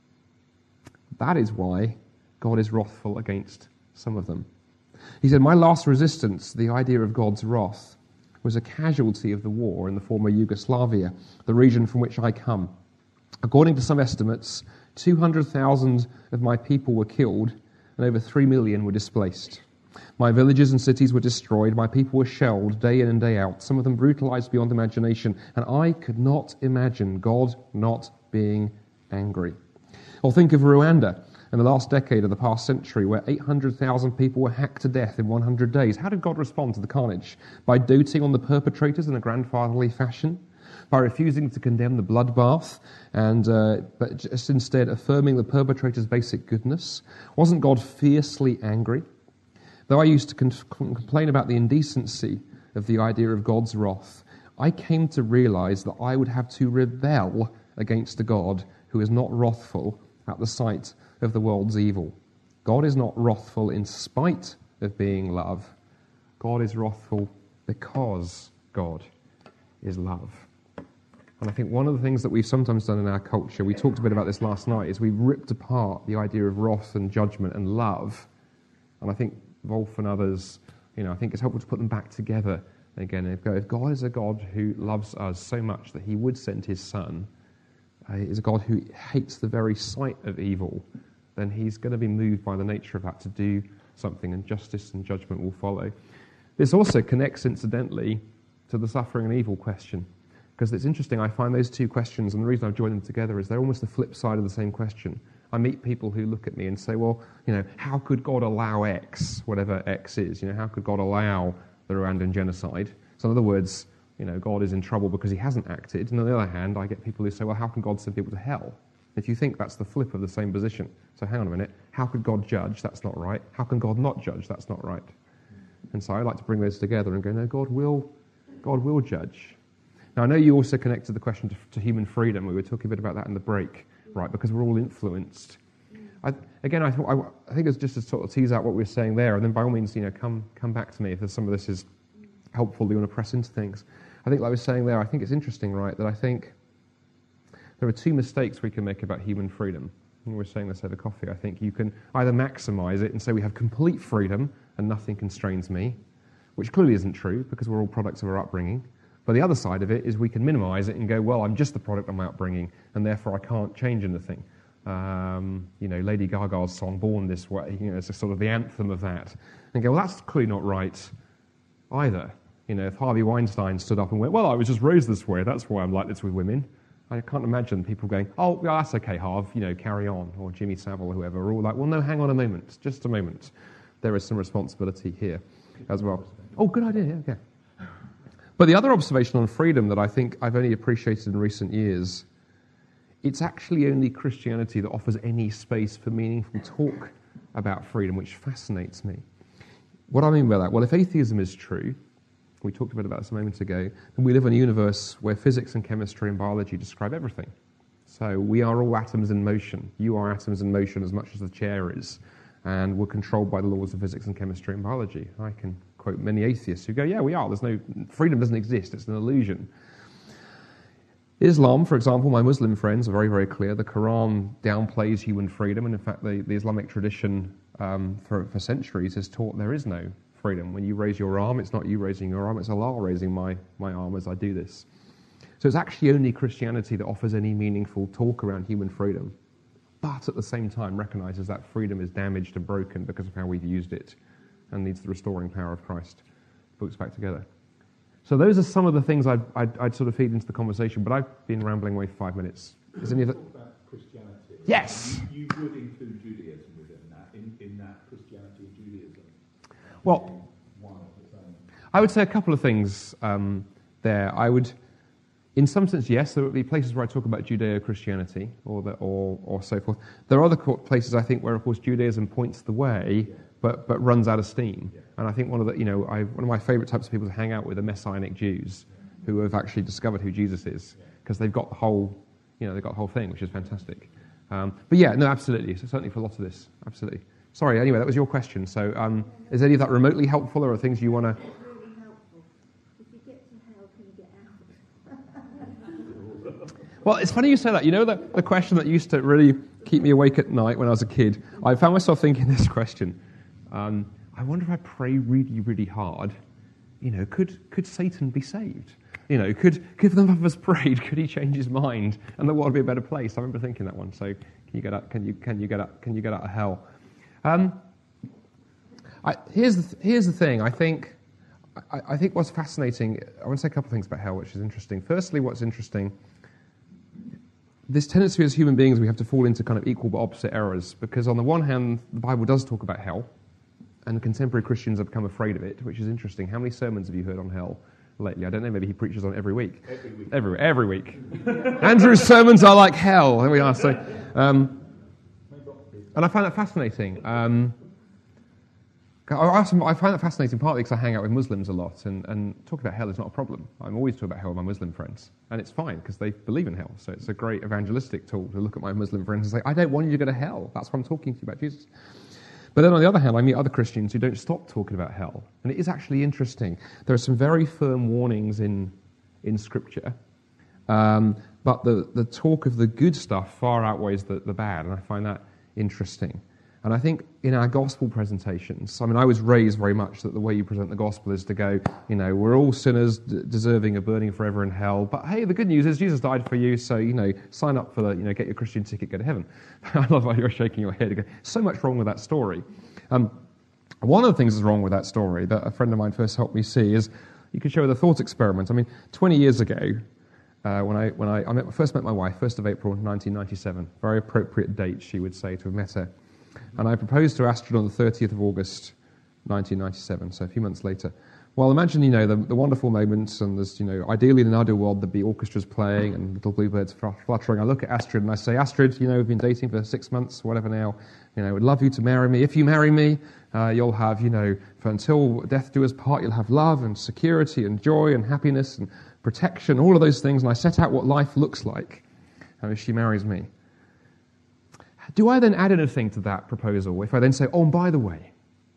That is why God is wrathful against some of them. He said, my last resistance to the idea of God's wrath was a casualty of the war in the former Yugoslavia, the region from which I come. According to some estimates, two hundred thousand of my people were killed and over three million were displaced. My villages and cities were destroyed, my people were shelled day in and day out, some of them brutalized beyond imagination, and I could not imagine God not being angry. Or think of Rwanda in the last decade of the past century, where eight hundred thousand people were hacked to death in one hundred days. How did God respond to the carnage? By doting on the perpetrators in a grandfatherly fashion? By refusing to condemn the bloodbath, and uh, but just instead affirming the perpetrator's basic goodness? Wasn't God fiercely angry? Though I used to con- complain about the indecency of the idea of God's wrath, I came to realize that I would have to rebel against a God who is not wrathful at the sight of the world's evil. God is not wrathful in spite of being love. God is wrathful because God is love. And I think one of the things that we've sometimes done in our culture, we talked a bit about this last night, is we've ripped apart the idea of wrath and judgment and love. And I think Wolf and others, you know, I think it's helpful to put them back together again. If God is a God who loves us so much that he would send his son, uh, is a God who hates the very sight of evil, then he's going to be moved by the nature of that to do something, and justice and judgment will follow. This also connects, incidentally, to the suffering and evil question. Because it's interesting, I find those two questions, and the reason I've joined them together is they're almost the flip side of the same question. I meet people who look at me and say, well, you know, how could God allow X, whatever X is? You know, how could God allow the Rwandan genocide? So in other words, you know, God is in trouble because he hasn't acted. And on the other hand, I get people who say, well, how can God send people to hell? If you think that's the flip of the same position. So hang on a minute, how could God judge? That's not right. How can God not judge? That's not right. And so I like to bring those together and go, no, God will, God will judge. Now, I know you also connected the question to, to human freedom. We were talking a bit about that in the break, right? Because we're all influenced. I, again, I, thought, I, I think it's just to sort of tease out what we were saying there, and then by all means, you know, come come back to me if some of this is helpful. You want to press into things. I think, like I was saying there, I think it's interesting, right, that I think there are two mistakes we can make about human freedom. And we were saying this over coffee. I think you can either maximize it and say we have complete freedom and nothing constrains me, which clearly isn't true because we're all products of our upbringing. But the other side of it is we can minimize it and go, well, I'm just the product of my upbringing, and therefore I can't change anything. Um, you know, Lady Gaga's song, Born This Way, you know, it's a sort of the anthem of that. And go, well, that's clearly not right either. You know, if Harvey Weinstein stood up and went, well, I was just raised this way, that's why I'm like this with women. I can't imagine people going, oh, yeah, that's okay, Harv, you know, carry on. Or Jimmy Savile or whoever are all like, well, no, hang on a moment, just a moment. There is some responsibility here as well. Oh, good idea, yeah, okay. But the other observation on freedom that I think I've only appreciated in recent years, it's actually only Christianity that offers any space for meaningful talk about freedom, which fascinates me. What do I mean by that? Well, if atheism is true, we talked a bit about this a moment ago, then we live in a universe where physics and chemistry and biology describe everything. So we are all atoms in motion. You are atoms in motion as much as the chair is. And we're controlled by the laws of physics and chemistry and biology. I can quote many atheists who go, yeah, we are. There's no, freedom doesn't exist. It's an illusion. Islam, for example, my Muslim friends are very, very clear. The Quran downplays human freedom. And in fact, the, the Islamic tradition um, for, for centuries has taught there is no freedom. When you raise your arm, it's not you raising your arm. It's Allah raising my, my arm as I do this. So it's actually only Christianity that offers any meaningful talk around human freedom. But at the same time recognizes that freedom is damaged and broken because of how we've used it and needs the restoring power of Christ to put us back together. So those are some of the things I'd, I'd, I'd sort of feed into the conversation, but I've been rambling away for five minutes. Is any of that? Talk about Christianity. Yes. You, you would include Judaism within that, in, in that Christianity and Judaism. Well, One of its own. I would say a couple of things um, there. I would... In some sense, yes, there would be places where I talk about Judeo-Christianity or, the, or or so forth. There are other places, I think, where, of course, Judaism points the way, yeah. but but runs out of steam. Yeah. And I think one of the, you know, I, one of my favourite types of people to hang out with are Messianic Jews, yeah. who have actually discovered who Jesus is, because yeah. they've got the whole, you know, they've got the whole thing, which is fantastic. Um, but yeah, no, absolutely, so certainly for a lot of this, absolutely. Sorry, anyway, that was your question. So, um, is any of that remotely helpful, or are things you want to? Well, it's funny you say that. You know the, the question that used to really keep me awake at night when I was a kid? I found myself thinking this question. Um, I wonder if I pray really, really hard, you know, could could Satan be saved? You know, could, could the of us prayed, could he change his mind and the world would be a better place? I remember thinking that one. So can you get out, can you, can you get out, can you get out of hell? Um, I, here's, the, here's the thing. I think, I, I think what's fascinating, I want to say a couple of things about hell, which is interesting. Firstly, what's interesting, this tendency as human beings, we have to fall into kind of equal but opposite errors, because on the one hand, the Bible does talk about hell, and contemporary Christians have become afraid of it, which is interesting. How many sermons have you heard on hell lately? I don't know, maybe he preaches on it every week. Every week. Every, every week. Andrew's sermons are like hell. There we are. So, um, and I find that fascinating. Um, I, also, I find that fascinating partly because I hang out with Muslims a lot, and, and talking about hell is not a problem. I'm always talking about hell with my Muslim friends, and it's fine because they believe in hell. So it's a great evangelistic tool to look at my Muslim friends and say, I don't want you to go to hell. That's why I'm talking to you about Jesus. But then on the other hand, I meet other Christians who don't stop talking about hell. And it is actually interesting. There are some very firm warnings in in Scripture, um, but the, the talk of the good stuff far outweighs the, the bad, and I find that interesting. And I think in our gospel presentations, I mean, I was raised very much that the way you present the gospel is to go, you know, we're all sinners d- deserving of burning forever in hell, but hey, the good news is Jesus died for you, so, you know, sign up for the, you know, get your Christian ticket, go to heaven. I love how you're shaking your head. So much wrong with that story. Um, one of the things that's wrong with that story that a friend of mine first helped me see is you could show the thought experiment. I mean, twenty years ago, uh, when I when I, I met, first met my wife, first of April nineteen ninety-seven, very appropriate date, she would say, to have met her. And I proposed to Astrid on the thirtieth of August, nineteen ninety-seven, so a few months later. Well, imagine, you know, the, the wonderful moments, and there's, you know, ideally in an ideal world there'd be orchestras playing and little bluebirds fluttering. I look at Astrid and I say, Astrid, you know, we've been dating for six months, whatever now, you know, would love you to marry me. If you marry me, uh, you'll have, you know, for until death do us part, you'll have love and security and joy and happiness and protection, all of those things. And I set out what life looks like if she marries me. Do I then add anything to that proposal if I then say, oh, and by the way,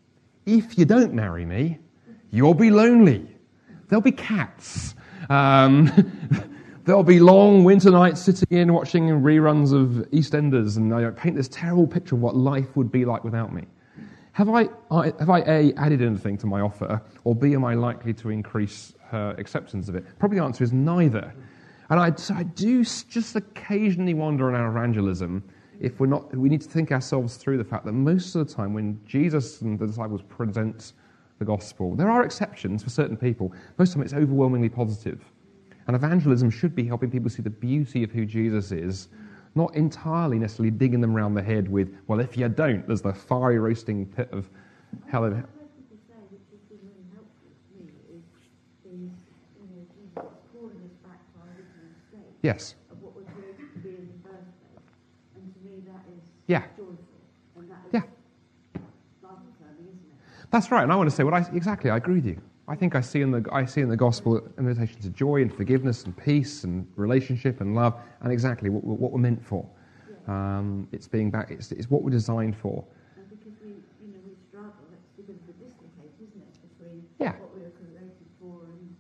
if you don't marry me, you'll be lonely. There'll be cats. Um, there'll be long winter nights sitting in watching reruns of EastEnders, and I paint this terrible picture of what life would be like without me. Have I, I, have I A, added anything to my offer, or B, am I likely to increase her acceptance of it? Probably the answer is neither. And I, so I do just occasionally wonder in our evangelism if we're not, we need to think ourselves through the fact that most of the time when Jesus and the disciples present the gospel, there are exceptions for certain people. Most of the time it's overwhelmingly positive. And evangelism should be helping people see the beauty of who Jesus is, not entirely necessarily digging them around the head with, well, if you don't, there's the fiery roasting pit of hell. What people say, which has been really helpful to me, is, is you know, Jesus calling us back to our original state. Yes. Of what we're created to be in the first place. And to me that is Yeah. joyful. And that is Yeah. life-affirming, isn't it? That's right, and I want to say what I exactly. I agree with you. I think I see in the I see in the gospel an invitation to joy and forgiveness and peace and relationship and love, and exactly what, what we're meant for. Yeah. Um, it's being back. It's, it's what we're designed for. And because we, you know, we struggle, it's because of the dislocate, isn't it, between Yeah. what we were created for and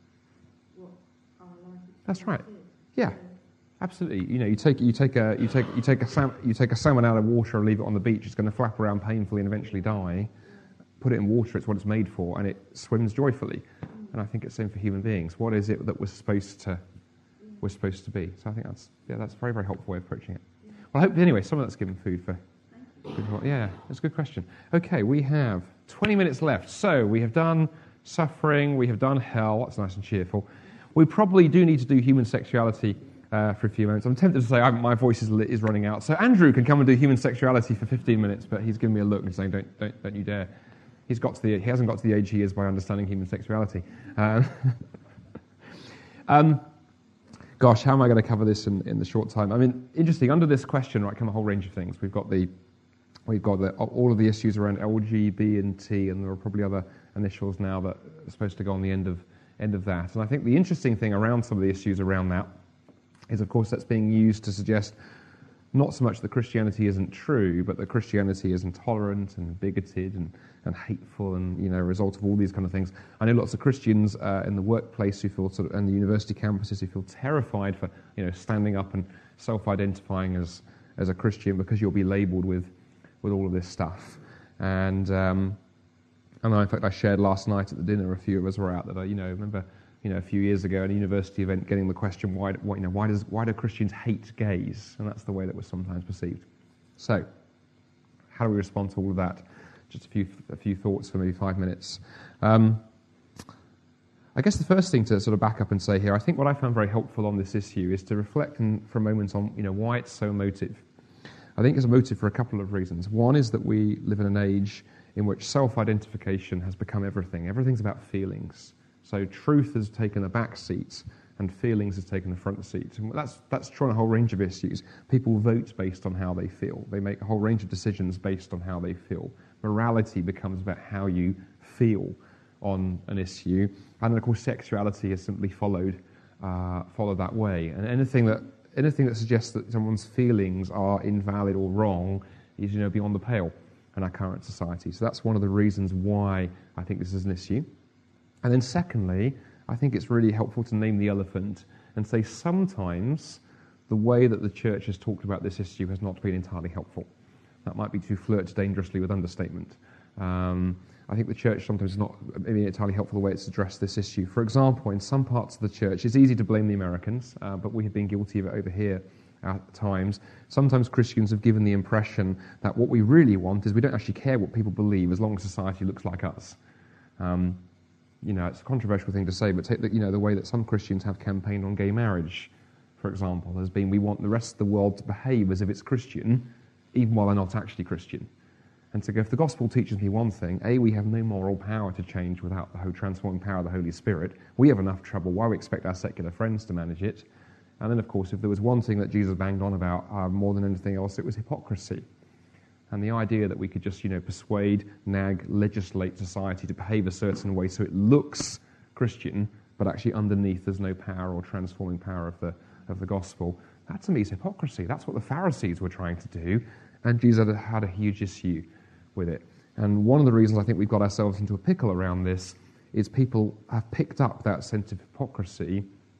what our life experience That's right. is. Yeah. So, Absolutely. You know, you take you take a you take you take a sam- you take a salmon out of water and leave it on the beach. It's going to flap around painfully and eventually die. Put it in water. It's what it's made for, and it swims joyfully. And I think it's the same for human beings. What is it that we're supposed to we're supposed to be? So I think that's yeah, that's a very very helpful way of approaching it. Well, I hope anyway. Some of that's given food for. Yeah, that's a good question. Okay, we have twenty minutes left. So we have done suffering. We have done hell. That's nice and cheerful. We probably do need to do human sexuality. Uh, for a few moments. I'm tempted to say I, my voice is, is running out. So Andrew can come and do human sexuality for fifteen minutes, but he's given me a look and saying, don't, don't, don't you dare. He's got to the, he hasn't got to the age he is by understanding human sexuality. Um, um, gosh, how am I going to cover this in, in the short time? I mean, interesting, under this question, right, come a whole range of things. We've got the, we've got the, all of the issues around L G B and T, and there are probably other initials now that are supposed to go on the end of, end of that. And I think the interesting thing around some of the issues around that is, of course, that's being used to suggest not so much that Christianity isn't true, but that Christianity is intolerant and bigoted and, and hateful and, you know, a result of all these kind of things. I know lots of Christians uh, in the workplace who feel sort of, and the university campuses who feel terrified for, you know, standing up and self-identifying as, as a Christian because you'll be labelled with, with all of this stuff. And, um, and in fact, I shared last night at the dinner, a few of us were out, that I, you know, remember, you know, a few years ago at a university event, getting the question, why, why, you know, why does, why do Christians hate gays? And that's the way that was sometimes perceived. So, how do we respond to all of that? Just a few, a few thoughts for maybe five minutes. Um, I guess the first thing to sort of back up and say here, I think what I found very helpful on this issue is to reflect in, for a moment on, you know, why it's so emotive. I think it's emotive for a couple of reasons. One is that we live in an age in which self-identification has become everything. Everything's about feelings. So truth has taken a back seat and feelings has taken a front seat. And that's, that's true on a whole range of issues. People vote based on how they feel. They make a whole range of decisions based on how they feel. Morality becomes about how you feel on an issue. And then, of course, sexuality has simply followed uh, followed that way. And anything that anything that suggests that someone's feelings are invalid or wrong is, you know, beyond the pale in our current society. So that's one of the reasons why I think this is an issue. And then secondly, I think it's really helpful to name the elephant and say sometimes the way that the church has talked about this issue has not been entirely helpful. That might be to flirt dangerously with understatement. Um, I think the church sometimes is not maybe entirely helpful the way it's addressed this issue. For example, in some parts of the church, it's easy to blame the Americans, uh, but we have been guilty of it over here at times. Sometimes Christians have given the impression that what we really want is we don't actually care what people believe as long as society looks like us. Um, You know, it's a controversial thing to say, but take the, you know, the way that some Christians have campaigned on gay marriage, for example, has been we want the rest of the world to behave as if it's Christian, even while they're not actually Christian. And to go, if the gospel teaches me one thing, A, we have no moral power to change without the whole transforming power of the Holy Spirit. We have enough trouble. Why we expect our secular friends to manage it? And then, of course, if there was one thing that Jesus banged on about uh, more than anything else, it was hypocrisy. And the idea that we could just, you know, persuade, nag, legislate society to behave a certain way so it looks Christian, but actually underneath there's no power or transforming power of the of the gospel. That to me is hypocrisy. That's what the Pharisees were trying to do, and Jesus had a, had a huge issue with it. And one of the reasons I think we've got ourselves into a pickle around this is people have picked up that sense of hypocrisy,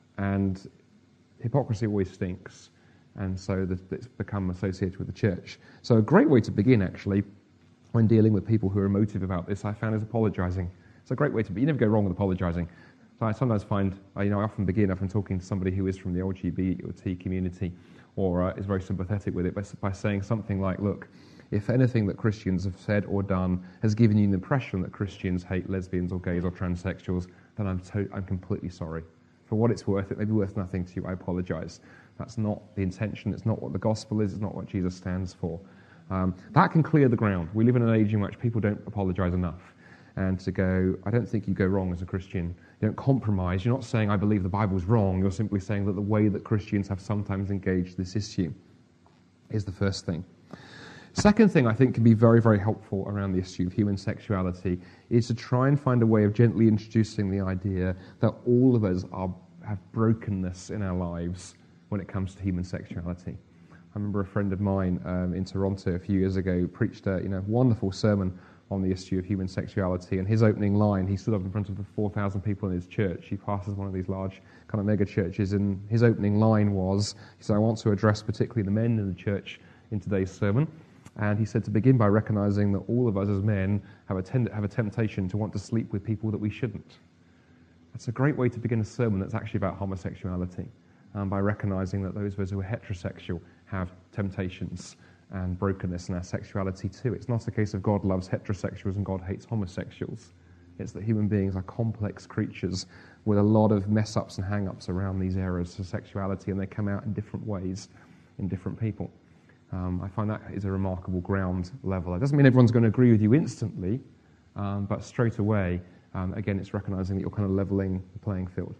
and hypocrisy always stinks. And so it's become associated with the church. So a great way to begin, actually, when dealing with people who are emotive about this, I found is apologizing. It's a great way to be. You never go wrong with apologizing. So I sometimes find, you know, I often begin often talking to somebody who is from the L G B T community or uh, is very sympathetic with it by, by saying something like, look, if anything that Christians have said or done has given you the impression that Christians hate lesbians or gays or transsexuals, then I'm, to- I'm completely sorry. For what it's worth, it may be worth nothing to you. I apologize. That's not the intention. It's not what the gospel is. It's not what Jesus stands for. Um, that can clear the ground. We live in an age in which people don't apologize enough. And to go, I don't think you go wrong as a Christian. You don't compromise. You're not saying, I believe the Bible's wrong. You're simply saying that the way that Christians have sometimes engaged this issue is the first thing. Second thing I think can be very, very helpful around the issue of human sexuality is to try and find a way of gently introducing the idea that all of us are, have brokenness in our lives when it comes to human sexuality. I remember a friend of mine um, in Toronto a few years ago preached a you know, wonderful sermon on the issue of human sexuality, and his opening line, he stood up in front of the four thousand people in his church. He pastors one of these large kind of mega churches, and his opening line was, he said, I want to address particularly the men in the church in today's sermon. And he said to begin by recognizing that all of us as men have a, tend- have a temptation to want to sleep with people that we shouldn't. That's a great way to begin a sermon that's actually about homosexuality, um, by recognizing that those of us who are heterosexual have temptations and brokenness in our sexuality too. It's not a case of God loves heterosexuals and God hates homosexuals. It's that human beings are complex creatures with a lot of mess-ups and hang-ups around these areas of sexuality, and they come out in different ways in different people. Um, I find that is a remarkable ground level. It doesn't mean everyone's going to agree with you instantly, um, but straight away, um, again, it's recognizing that you're kind of leveling the playing field.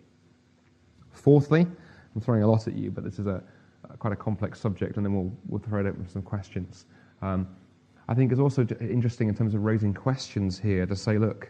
Fourthly, I'm throwing a lot at you, but this is a, a quite a complex subject, and then we'll, we'll throw it open for some questions. Um, I think it's also interesting in terms of raising questions here to say, look,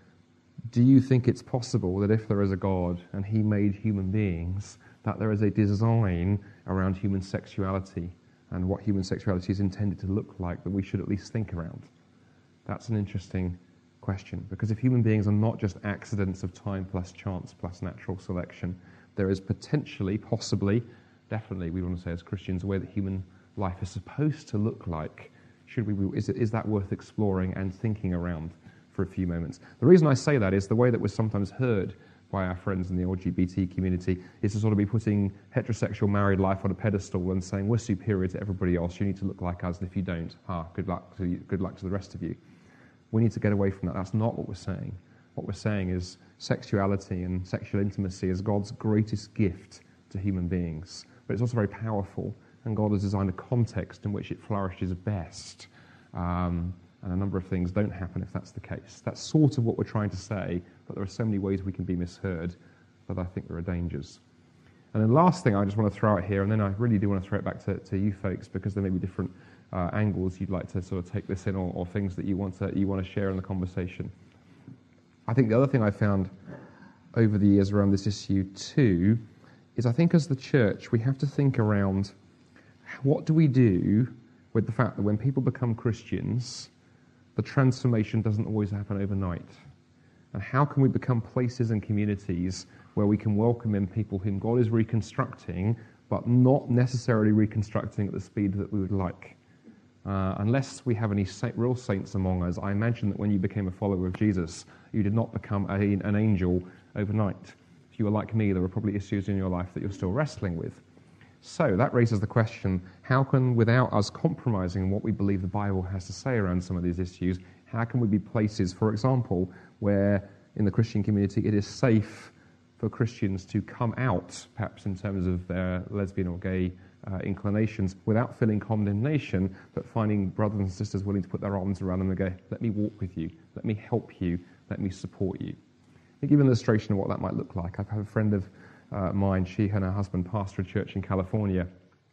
do you think it's possible that if there is a God and he made human beings, that there is a design around human sexuality and what human sexuality is intended to look like that we should at least think around? That's an interesting question, because if human beings are not just accidents of time plus chance plus natural selection, there is potentially, possibly, definitely, we want to say as Christians, a way that human life is supposed to look like. Should we? Is, it, is that worth exploring and thinking around for a few moments? The reason I say that is the way that we're sometimes heard by our friends in the L G B T community is to sort of be putting heterosexual married life on a pedestal and saying we're superior to everybody else. You need to look like us, and if you don't, ah, good luck to you, good luck to the rest of you. We need to get away from that. That's not what we're saying. What we're saying is sexuality and sexual intimacy is God's greatest gift to human beings, but it's also very powerful, and God has designed a context in which it flourishes best. Um, and a number of things don't happen if that's the case. That's sort of what we're trying to say, but there are so many ways we can be misheard that I think there are dangers. And then the last thing I just want to throw out here, and then I really do want to throw it back to, to you folks, because there may be different uh, angles you'd like to sort of take this in, or, or things that you want to you want to share in the conversation. I think the other thing I found over the years around this issue too is I think as the church we have to think around what do we do with the fact that when people become Christians, the transformation doesn't always happen overnight. And how can we become places and communities where we can welcome in people whom God is reconstructing, but not necessarily reconstructing at the speed that we would like? Uh, unless we have any sa- real saints among us, I imagine that when you became a follower of Jesus, you did not become a, an angel overnight. If you were like me, there were probably issues in your life that you're still wrestling with. So that raises the question, how can, without us compromising what we believe the Bible has to say around some of these issues, how can we be places, for example, where in the Christian community it is safe for Christians to come out, perhaps in terms of their lesbian or gay uh, inclinations, without feeling condemnation, but finding brothers and sisters willing to put their arms around them and go, let me walk with you, let me help you, let me support you. I'll give an illustration of what that might look like. I've had a friend of uh, mine, she and her husband pastor a church in California,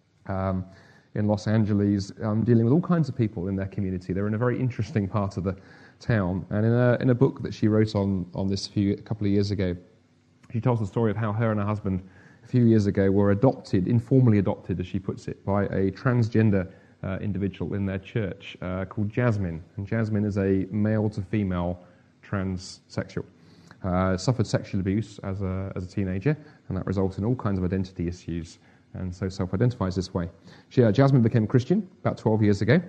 um, in Los Angeles, um, dealing with all kinds of people in their community. They're in a very interesting part of the town. And in a, in a book that she wrote on, on this few, a couple of years ago, she tells the story of how her and her husband a few years ago were adopted, informally adopted, as she puts it, by a transgender uh, individual in their church uh, called Jasmine. And Jasmine is a male-to-female transsexual. Uh, suffered sexual abuse as a, as a teenager, and that resulted in all kinds of identity issues, and so self-identifies this way. She, uh, Jasmine became Christian about twelve years ago,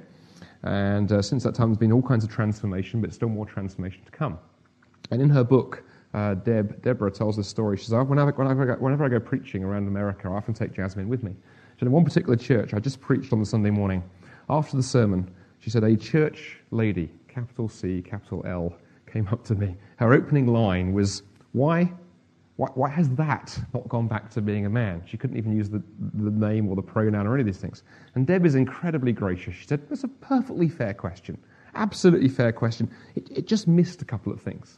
and uh, since that time there's been all kinds of transformation, but still more transformation to come. And in her book, uh, Deb, Deborah tells this story. She says, whenever, whenever, I go, whenever I go preaching around America, I often take Jasmine with me. She said, in one particular church, I just preached on the Sunday morning. After the sermon, she said, a church lady, capital C, capital L, came up to me. Her opening line was, why, why, why has that not gone back to being a man? She couldn't even use the, the name or the pronoun or any of these things. And Deb is incredibly gracious. She said, that's a perfectly fair question. Absolutely fair question. It, it just missed a couple of things.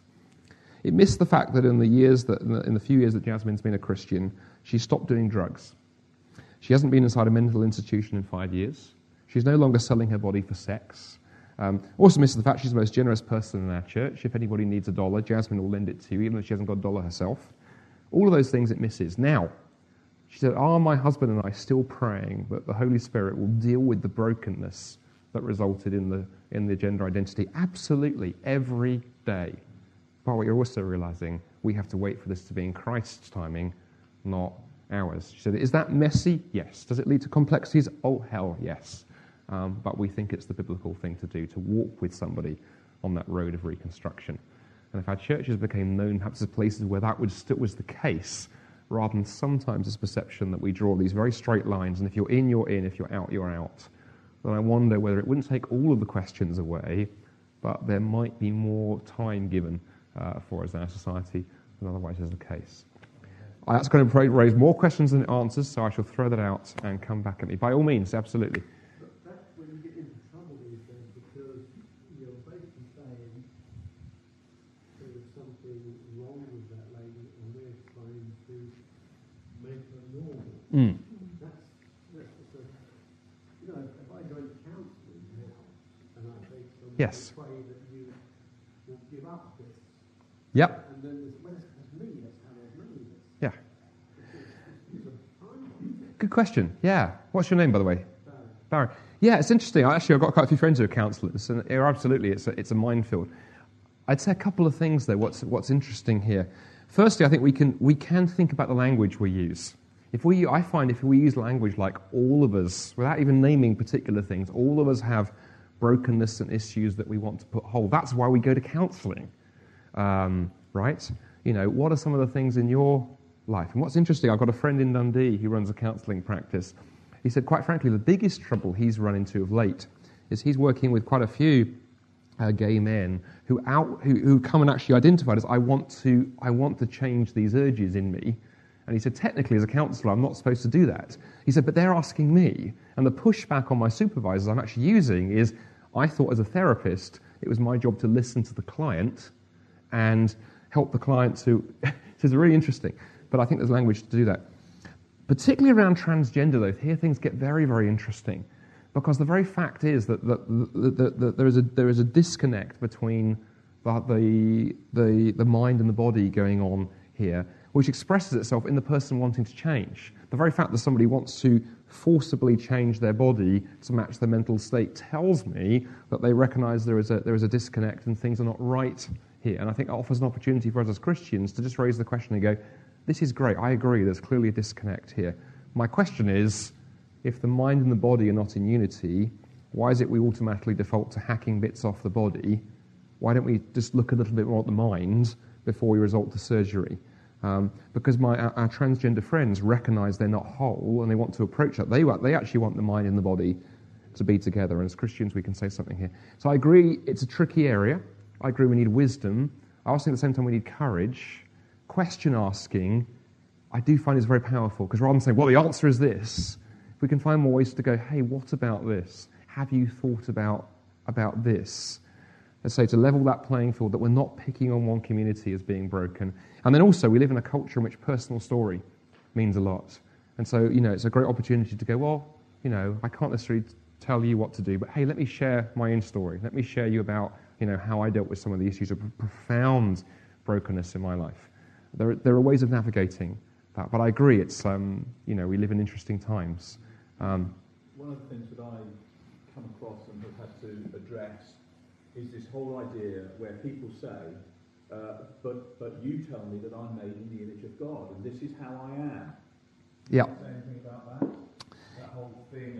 It missed the fact that in the years that, in the, in the few years that Jasmine's been a Christian, she stopped doing drugs. She hasn't been inside a mental institution in five years. She's no longer selling her body for sex. Um, also misses the fact she's the most generous person in our church. If anybody needs a dollar, Jasmine will lend it to you, even if she hasn't got a dollar herself. All of those things it misses. Now, she said, are my husband and I still praying that the Holy Spirit will deal with the brokenness that resulted in the in the gender identity? Absolutely, every day. But what you're also realizing, we have to wait for this to be in Christ's timing, not ours. She said, is that messy? Yes. Does it lead to complexities? Oh, hell, yes. Um, but we think it's the biblical thing to do, to walk with somebody on that road of reconstruction. And if our churches became known perhaps as places where that would still was the case, rather than sometimes this perception that we draw these very straight lines, and if you're in, you're in, if you're out, you're out, then I wonder whether it wouldn't take all of the questions away, but there might be more time given uh, for us in our society than otherwise is the case. Uh, that's going to raise more questions than it answers, so I shall throw that out and come back at me. By all means, absolutely. Mm. That's, that's just a, you know, if I go into counselling now and I say to someone, yes. I pray that you will give up this. Yep. And then there's, well, it's me, that's how there's money. Yeah. Good question. Yeah. What's your name, by the way? Barry. Yeah, it's interesting. I Actually, I've got quite a few friends who are counsellors, and yeah, absolutely, it's a, it's a minefield. I'd say a couple of things, though, what's, what's interesting here. Firstly, I think we can, we can think about the language we use. If we, I find if we use language like all of us, without even naming particular things, all of us have brokenness and issues that we want to put hold. That's why we go to counselling, um, right? You know, what are some of the things in your life? And what's interesting, I've got a friend in Dundee who runs a counselling practice. He said, quite frankly, the biggest trouble he's run into of late is he's working with quite a few uh, gay men who out who, who come and actually identified as I want to I want to change these urges in me. And he said, technically, as a counsellor, I'm not supposed to do that. He said, but they're asking me. And the pushback on my supervisors I'm actually using is, I thought as a therapist, it was my job to listen to the client and help the client to... This is really interesting, but I think there's language to do that. Particularly around transgender, though, here things get very, very interesting. Because the very fact is that, that, that, that, that there, is a, there is a disconnect between the, the, the, the mind and the body going on here, which expresses itself in the person wanting to change. The very fact that somebody wants to forcibly change their body to match their mental state tells me that they recognize there is a, there is a disconnect and things are not right here. And I think it offers an opportunity for us as Christians to just raise the question and go, this is great, I agree, there's clearly a disconnect here. My question is, if the mind and the body are not in unity, why is it we automatically default to hacking bits off the body? Why don't we just look a little bit more at the mind before we resort to surgery? Um, because my, our, our transgender friends recognise they're not whole and they want to approach that. They, they actually want the mind and the body to be together. And as Christians, we can say something here. So I agree it's a tricky area. I agree we need wisdom. I also think at the same time we need courage. Question asking, I do find is very powerful. Because rather than saying, well, the answer is this, if we can find more ways to go, hey, what about this? Have you thought about, about this? Let's say to level that playing field, that we're not picking on one community as being broken. And then also, we live in a culture in which personal story means a lot. And so, you know, it's a great opportunity to go, well, you know, I can't necessarily tell you what to do, but hey, let me share my own story. Let me share you about, you know, how I dealt with some of the issues of profound brokenness in my life. There, there are ways of navigating that, but I agree, it's, um, you know, we live in interesting times. Um, One of the things that I come across and have had to address is this whole idea where people say, uh, but but you tell me that I'm made in the image of God, and this is how I am. yeah. Say anything about that? That whole thing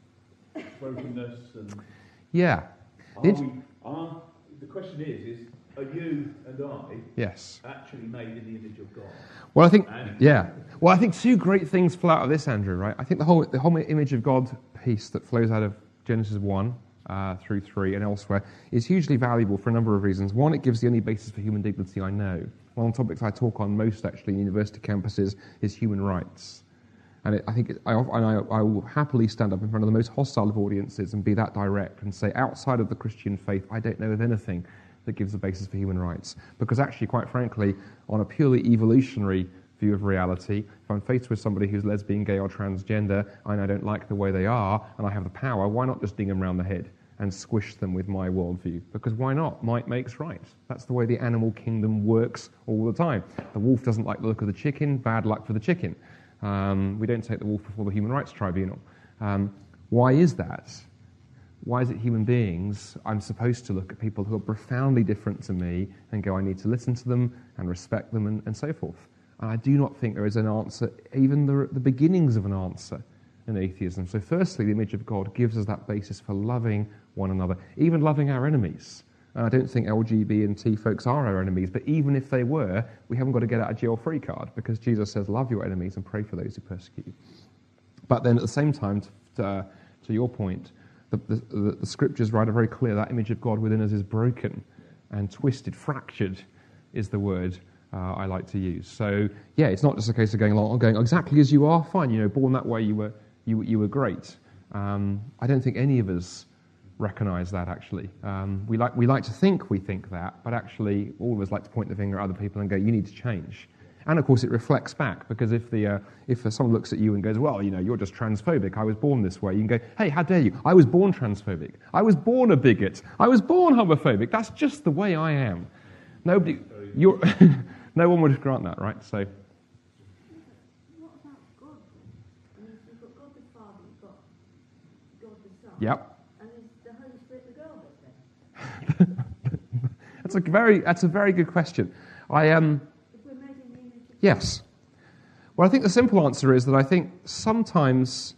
of brokenness and... Yeah. Are It, we, are, the question is, is, are you and I yes. actually made in the image of God? Well, I think, And yeah. Well, I think two great things flow out of this, Andrew, right? I think the whole, the whole image of God piece that flows out of Genesis one, Uh, through three and elsewhere, is hugely valuable for a number of reasons. One, it gives the only basis for human dignity I know. One of the topics I talk on most, actually, in university campuses is human rights. And it, I think it, I, and I, I will happily stand up in front of the most hostile of audiences and be that direct and say, outside of the Christian faith, I don't know of anything that gives the basis for human rights. Because actually, quite frankly, on a purely evolutionary view of reality, if I'm faced with somebody who's lesbian, gay, or transgender, and I don't like the way they are, and I have the power, why not just ding them around the head and squish them with my worldview? Because why not? Might makes right. That's the way the animal kingdom works all the time. The wolf doesn't like the look of the chicken, bad luck for the chicken. Um, we don't take the wolf before the Human Rights Tribunal. Um, why is that? Why is it human beings, I'm supposed to look at people who are profoundly different to me and go, I need to listen to them and respect them and, and so forth? And I do not think there is an answer, even the, the beginnings of an answer in atheism. So firstly, the image of God gives us that basis for loving one another, even loving our enemies. And I don't think L G B T folks are our enemies, but even if they were, we haven't got to get out of jail free card, because Jesus says, love your enemies and pray for those who persecute you. But then at the same time, to, uh, to your point, the, the, the scriptures write are very clear, that image of God within us is broken and twisted, fractured is the word Uh, I like to use. So, yeah, it's not just a case of going along, going exactly as you are, fine, you know, born that way, you were you, you were great. Um, I don't think any of us recognise that, actually. Um, we like we like to think we think that, but actually all of us like to point the finger at other people and go, you need to change. And, of course, it reflects back, because if the uh, if someone looks at you and goes, well, you know, you're just transphobic, I was born this way, you can go, hey, how dare you? I was born transphobic. I was born a bigot. I was born homophobic. That's just the way I am. Nobody... You're... No one would grant that, right? So, what about God? I mean, you've got God the Father, you've got God the Yep. And is the Holy Spirit the girl bit then? That's a very that's a very good question. I um If we're made in the image of yes. Well, I think the simple answer is that I think sometimes.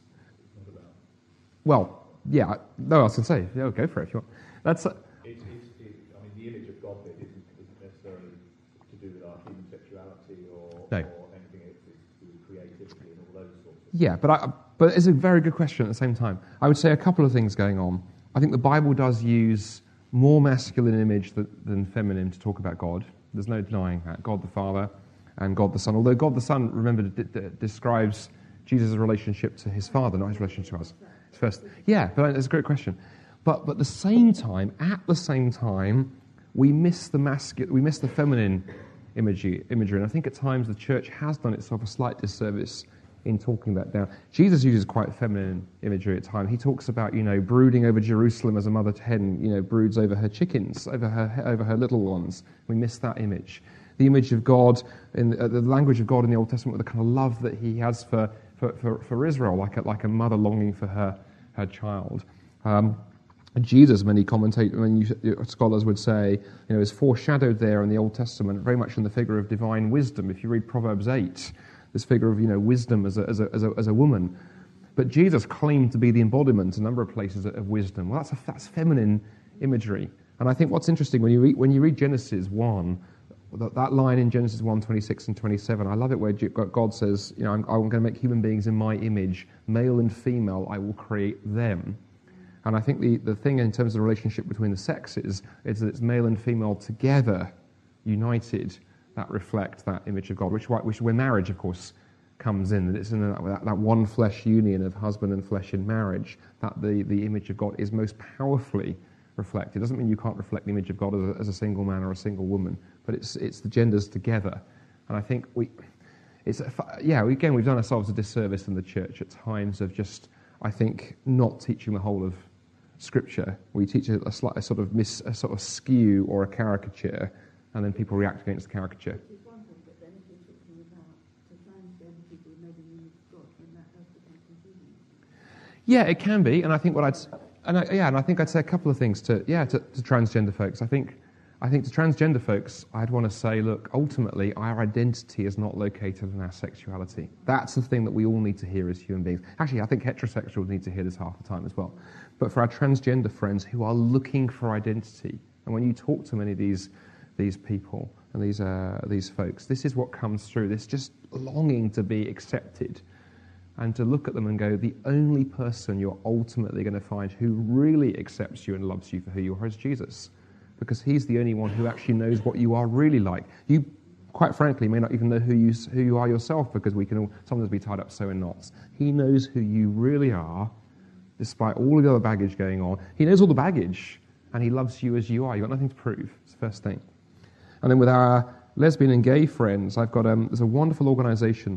Well, yeah. No, I was going to say, yeah, go for it if you want. That's. Uh, It's, it's, it, I mean, the image of God bit isn't, isn't necessarily to do with our human sexuality or, No. or anything. It's, it's to do with creativity and all those sorts of Yeah, but I, but it's a very good question at the same time. I would say a couple of things going on. I think the Bible does use more masculine image than, than feminine to talk about God. There's no denying that. God the Father and God the Son. Although God the Son, remember, d- d- describes Jesus' relationship to his Father, not his relationship to us. It's first, yeah, but that's a great question. But, but at the same time, at the same time, we miss the masculine, we miss the feminine imagery, imagery. And I think at times the church has done itself a slight disservice in talking that down. Jesus uses quite feminine imagery at times. He talks about, you know, brooding over Jerusalem as a mother hen, you know, broods over her chickens, over her over her little ones. We miss that image. The image of God, in uh, the language of God in the Old Testament, the kind of love that he has for for, for, for Israel, like a, like a mother longing for her her child. Um, Jesus, many commentators, many scholars would say, you know, is foreshadowed there in the Old Testament, very much in the figure of divine wisdom. If you read Proverbs eight, this figure of, you know, wisdom as a, as a, as a, as a woman. But Jesus claimed to be the embodiment in a number of places of wisdom. Well, that's, a, that's feminine imagery. And I think what's interesting, when you read, when you read Genesis one, that, that line in Genesis one, twenty-six and twenty-seven, I love it where God says, you know, I'm, I'm going to make human beings in my image, male and female, I will create them. And I think the, the thing in terms of the relationship between the sexes is that it's male and female together, united, that reflect that image of God, which, which where marriage, of course, comes in. That it's in that, that one flesh union of husband and flesh in marriage, that the, the image of God is most powerfully reflected. It doesn't mean you can't reflect the image of God as a, as a single man or a single woman, but it's it's the genders together. And I think we, it's yeah, again, we've done ourselves a disservice in the church at times of just, I think, not teaching the whole of Scripture. We teach a, a, slight, a sort of miss, a sort of skew or a caricature, and then people react against the caricature. Which is one thing, but then if you're talking about to transgender people who made in the image of God, then that does become confusing. Yeah, it can be, and I think what I'd and I, yeah, and I think I'd say a couple of things to yeah to, to transgender folks. I think I think to transgender folks, I'd want to say, look, ultimately, our identity is not located in our sexuality. That's the thing that we all need to hear as human beings. Actually, I think heterosexuals need to hear this half the time as well. But for our transgender friends who are looking for identity, and when you talk to many of these these people and these uh, these folks, this is what comes through. This just longing to be accepted, and to look at them and go, the only person you're ultimately going to find who really accepts you and loves you for who you are is Jesus, because he's the only one who actually knows what you are really like. You, quite frankly, may not even know who you who you are yourself, because we can all sometimes be tied up so in knots. He knows who you really are, despite all the other baggage going on. He knows all the baggage, and he loves you as you are. You've got nothing to prove. It's the first thing. And then with our lesbian and gay friends, I've got um, there's a wonderful organisation.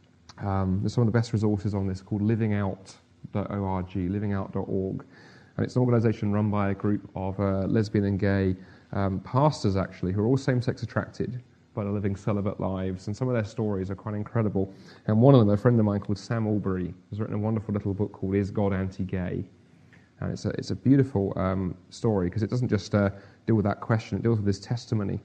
Um, there's some of the best resources on this called living out dot org, living out dot org. And it's an organisation run by a group of uh, lesbian and gay um, pastors, actually, who are all same-sex attracted, but are living celibate lives. And some of their stories are quite incredible. And one of them, a friend of mine called Sam Albury, has written a wonderful little book called Is God Anti-Gay? And it's a, it's a beautiful um, story, because it doesn't just uh, deal with that question, it deals with his testimony.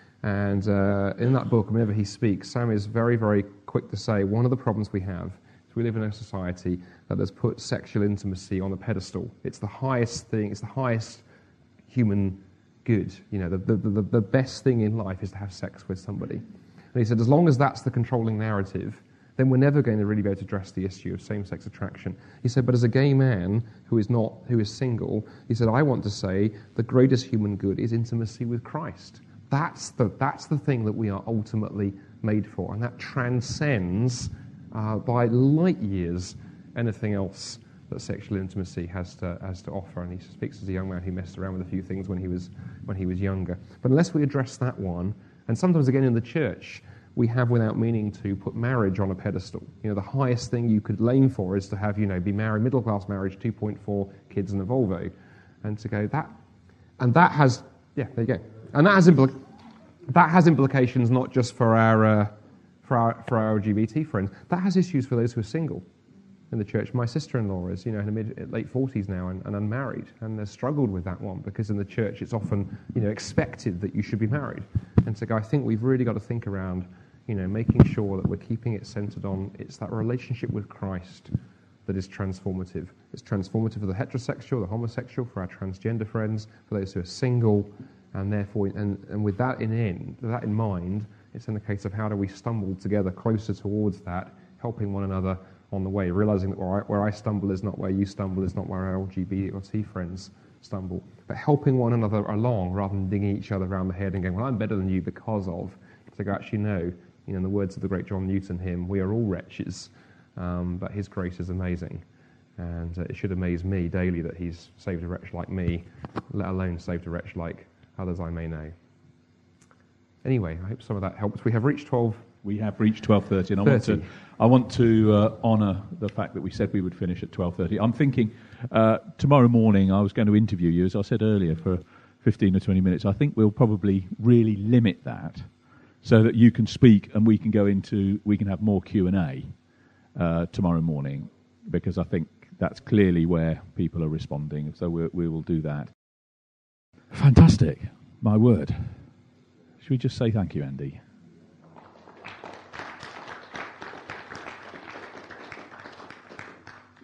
And uh, in that book, whenever he speaks, Sam is very, very quick to say, one of the problems we have is we live in a society that has put sexual intimacy on a pedestal. It's the highest thing, it's the highest human good. You know, the, the, the, the best thing in life is to have sex with somebody. And he said, as long as that's the controlling narrative, then we're never going to really be able to address the issue of same-sex attraction. He said, but as a gay man who is not, who is single, he said, I want to say the greatest human good is intimacy with Christ. That's the, that's the thing that we are ultimately made for, and that transcends uh, by light years anything else that sexual intimacy has to has to offer. And he speaks as a young man who messed around with a few things when he was when he was younger. But unless we address that one, and sometimes again in the church, we have without meaning to put marriage on a pedestal. You know, the highest thing you could aim for is to have, you know, be married, middle class marriage, two point four kids and a Volvo, and to go that, and that has yeah, there you go. And that has impl- that has implications not just for our uh, for our for our L G B T friends. That has issues for those who are single. in the church. My sister-in-law is, you know, in her mid, late forties now and, and unmarried, and has struggled with that one because in the church it's often, you know, expected that you should be married. And so I think we've really got to think around, you know, making sure that we're keeping it centered on it's that relationship with Christ that is transformative. It's transformative for the heterosexual, the homosexual, for our transgender friends, for those who are single, and therefore, and, and with that in in, with that in mind, it's in the case of how do we stumble together closer towards that, helping one another on the way, realizing that where I, where I stumble is not where you stumble, is not where our L G B T friends stumble, but helping one another along rather than dinging each other around the head and going, well, I'm better than you because of. So go, actually, no, you know, in the words of the great John Newton hymn, we are all wretches, um, but his grace is amazing. And uh, it should amaze me daily that he's saved a wretch like me, let alone saved a wretch like others I may know. Anyway, I hope some of that helps. We have reached twelve. We have reached twelve thirty, and I want to, I want to uh, honour the fact that we said we would finish at twelve thirty. I'm thinking uh, tomorrow morning I was going to interview you, as I said earlier, for fifteen or twenty minutes. I think we'll probably really limit that so that you can speak and we can go into, we can have more Q and A uh, tomorrow morning, because I think that's clearly where people are responding. So we, we will do that. Fantastic. My word. Should we just say thank you, Andy?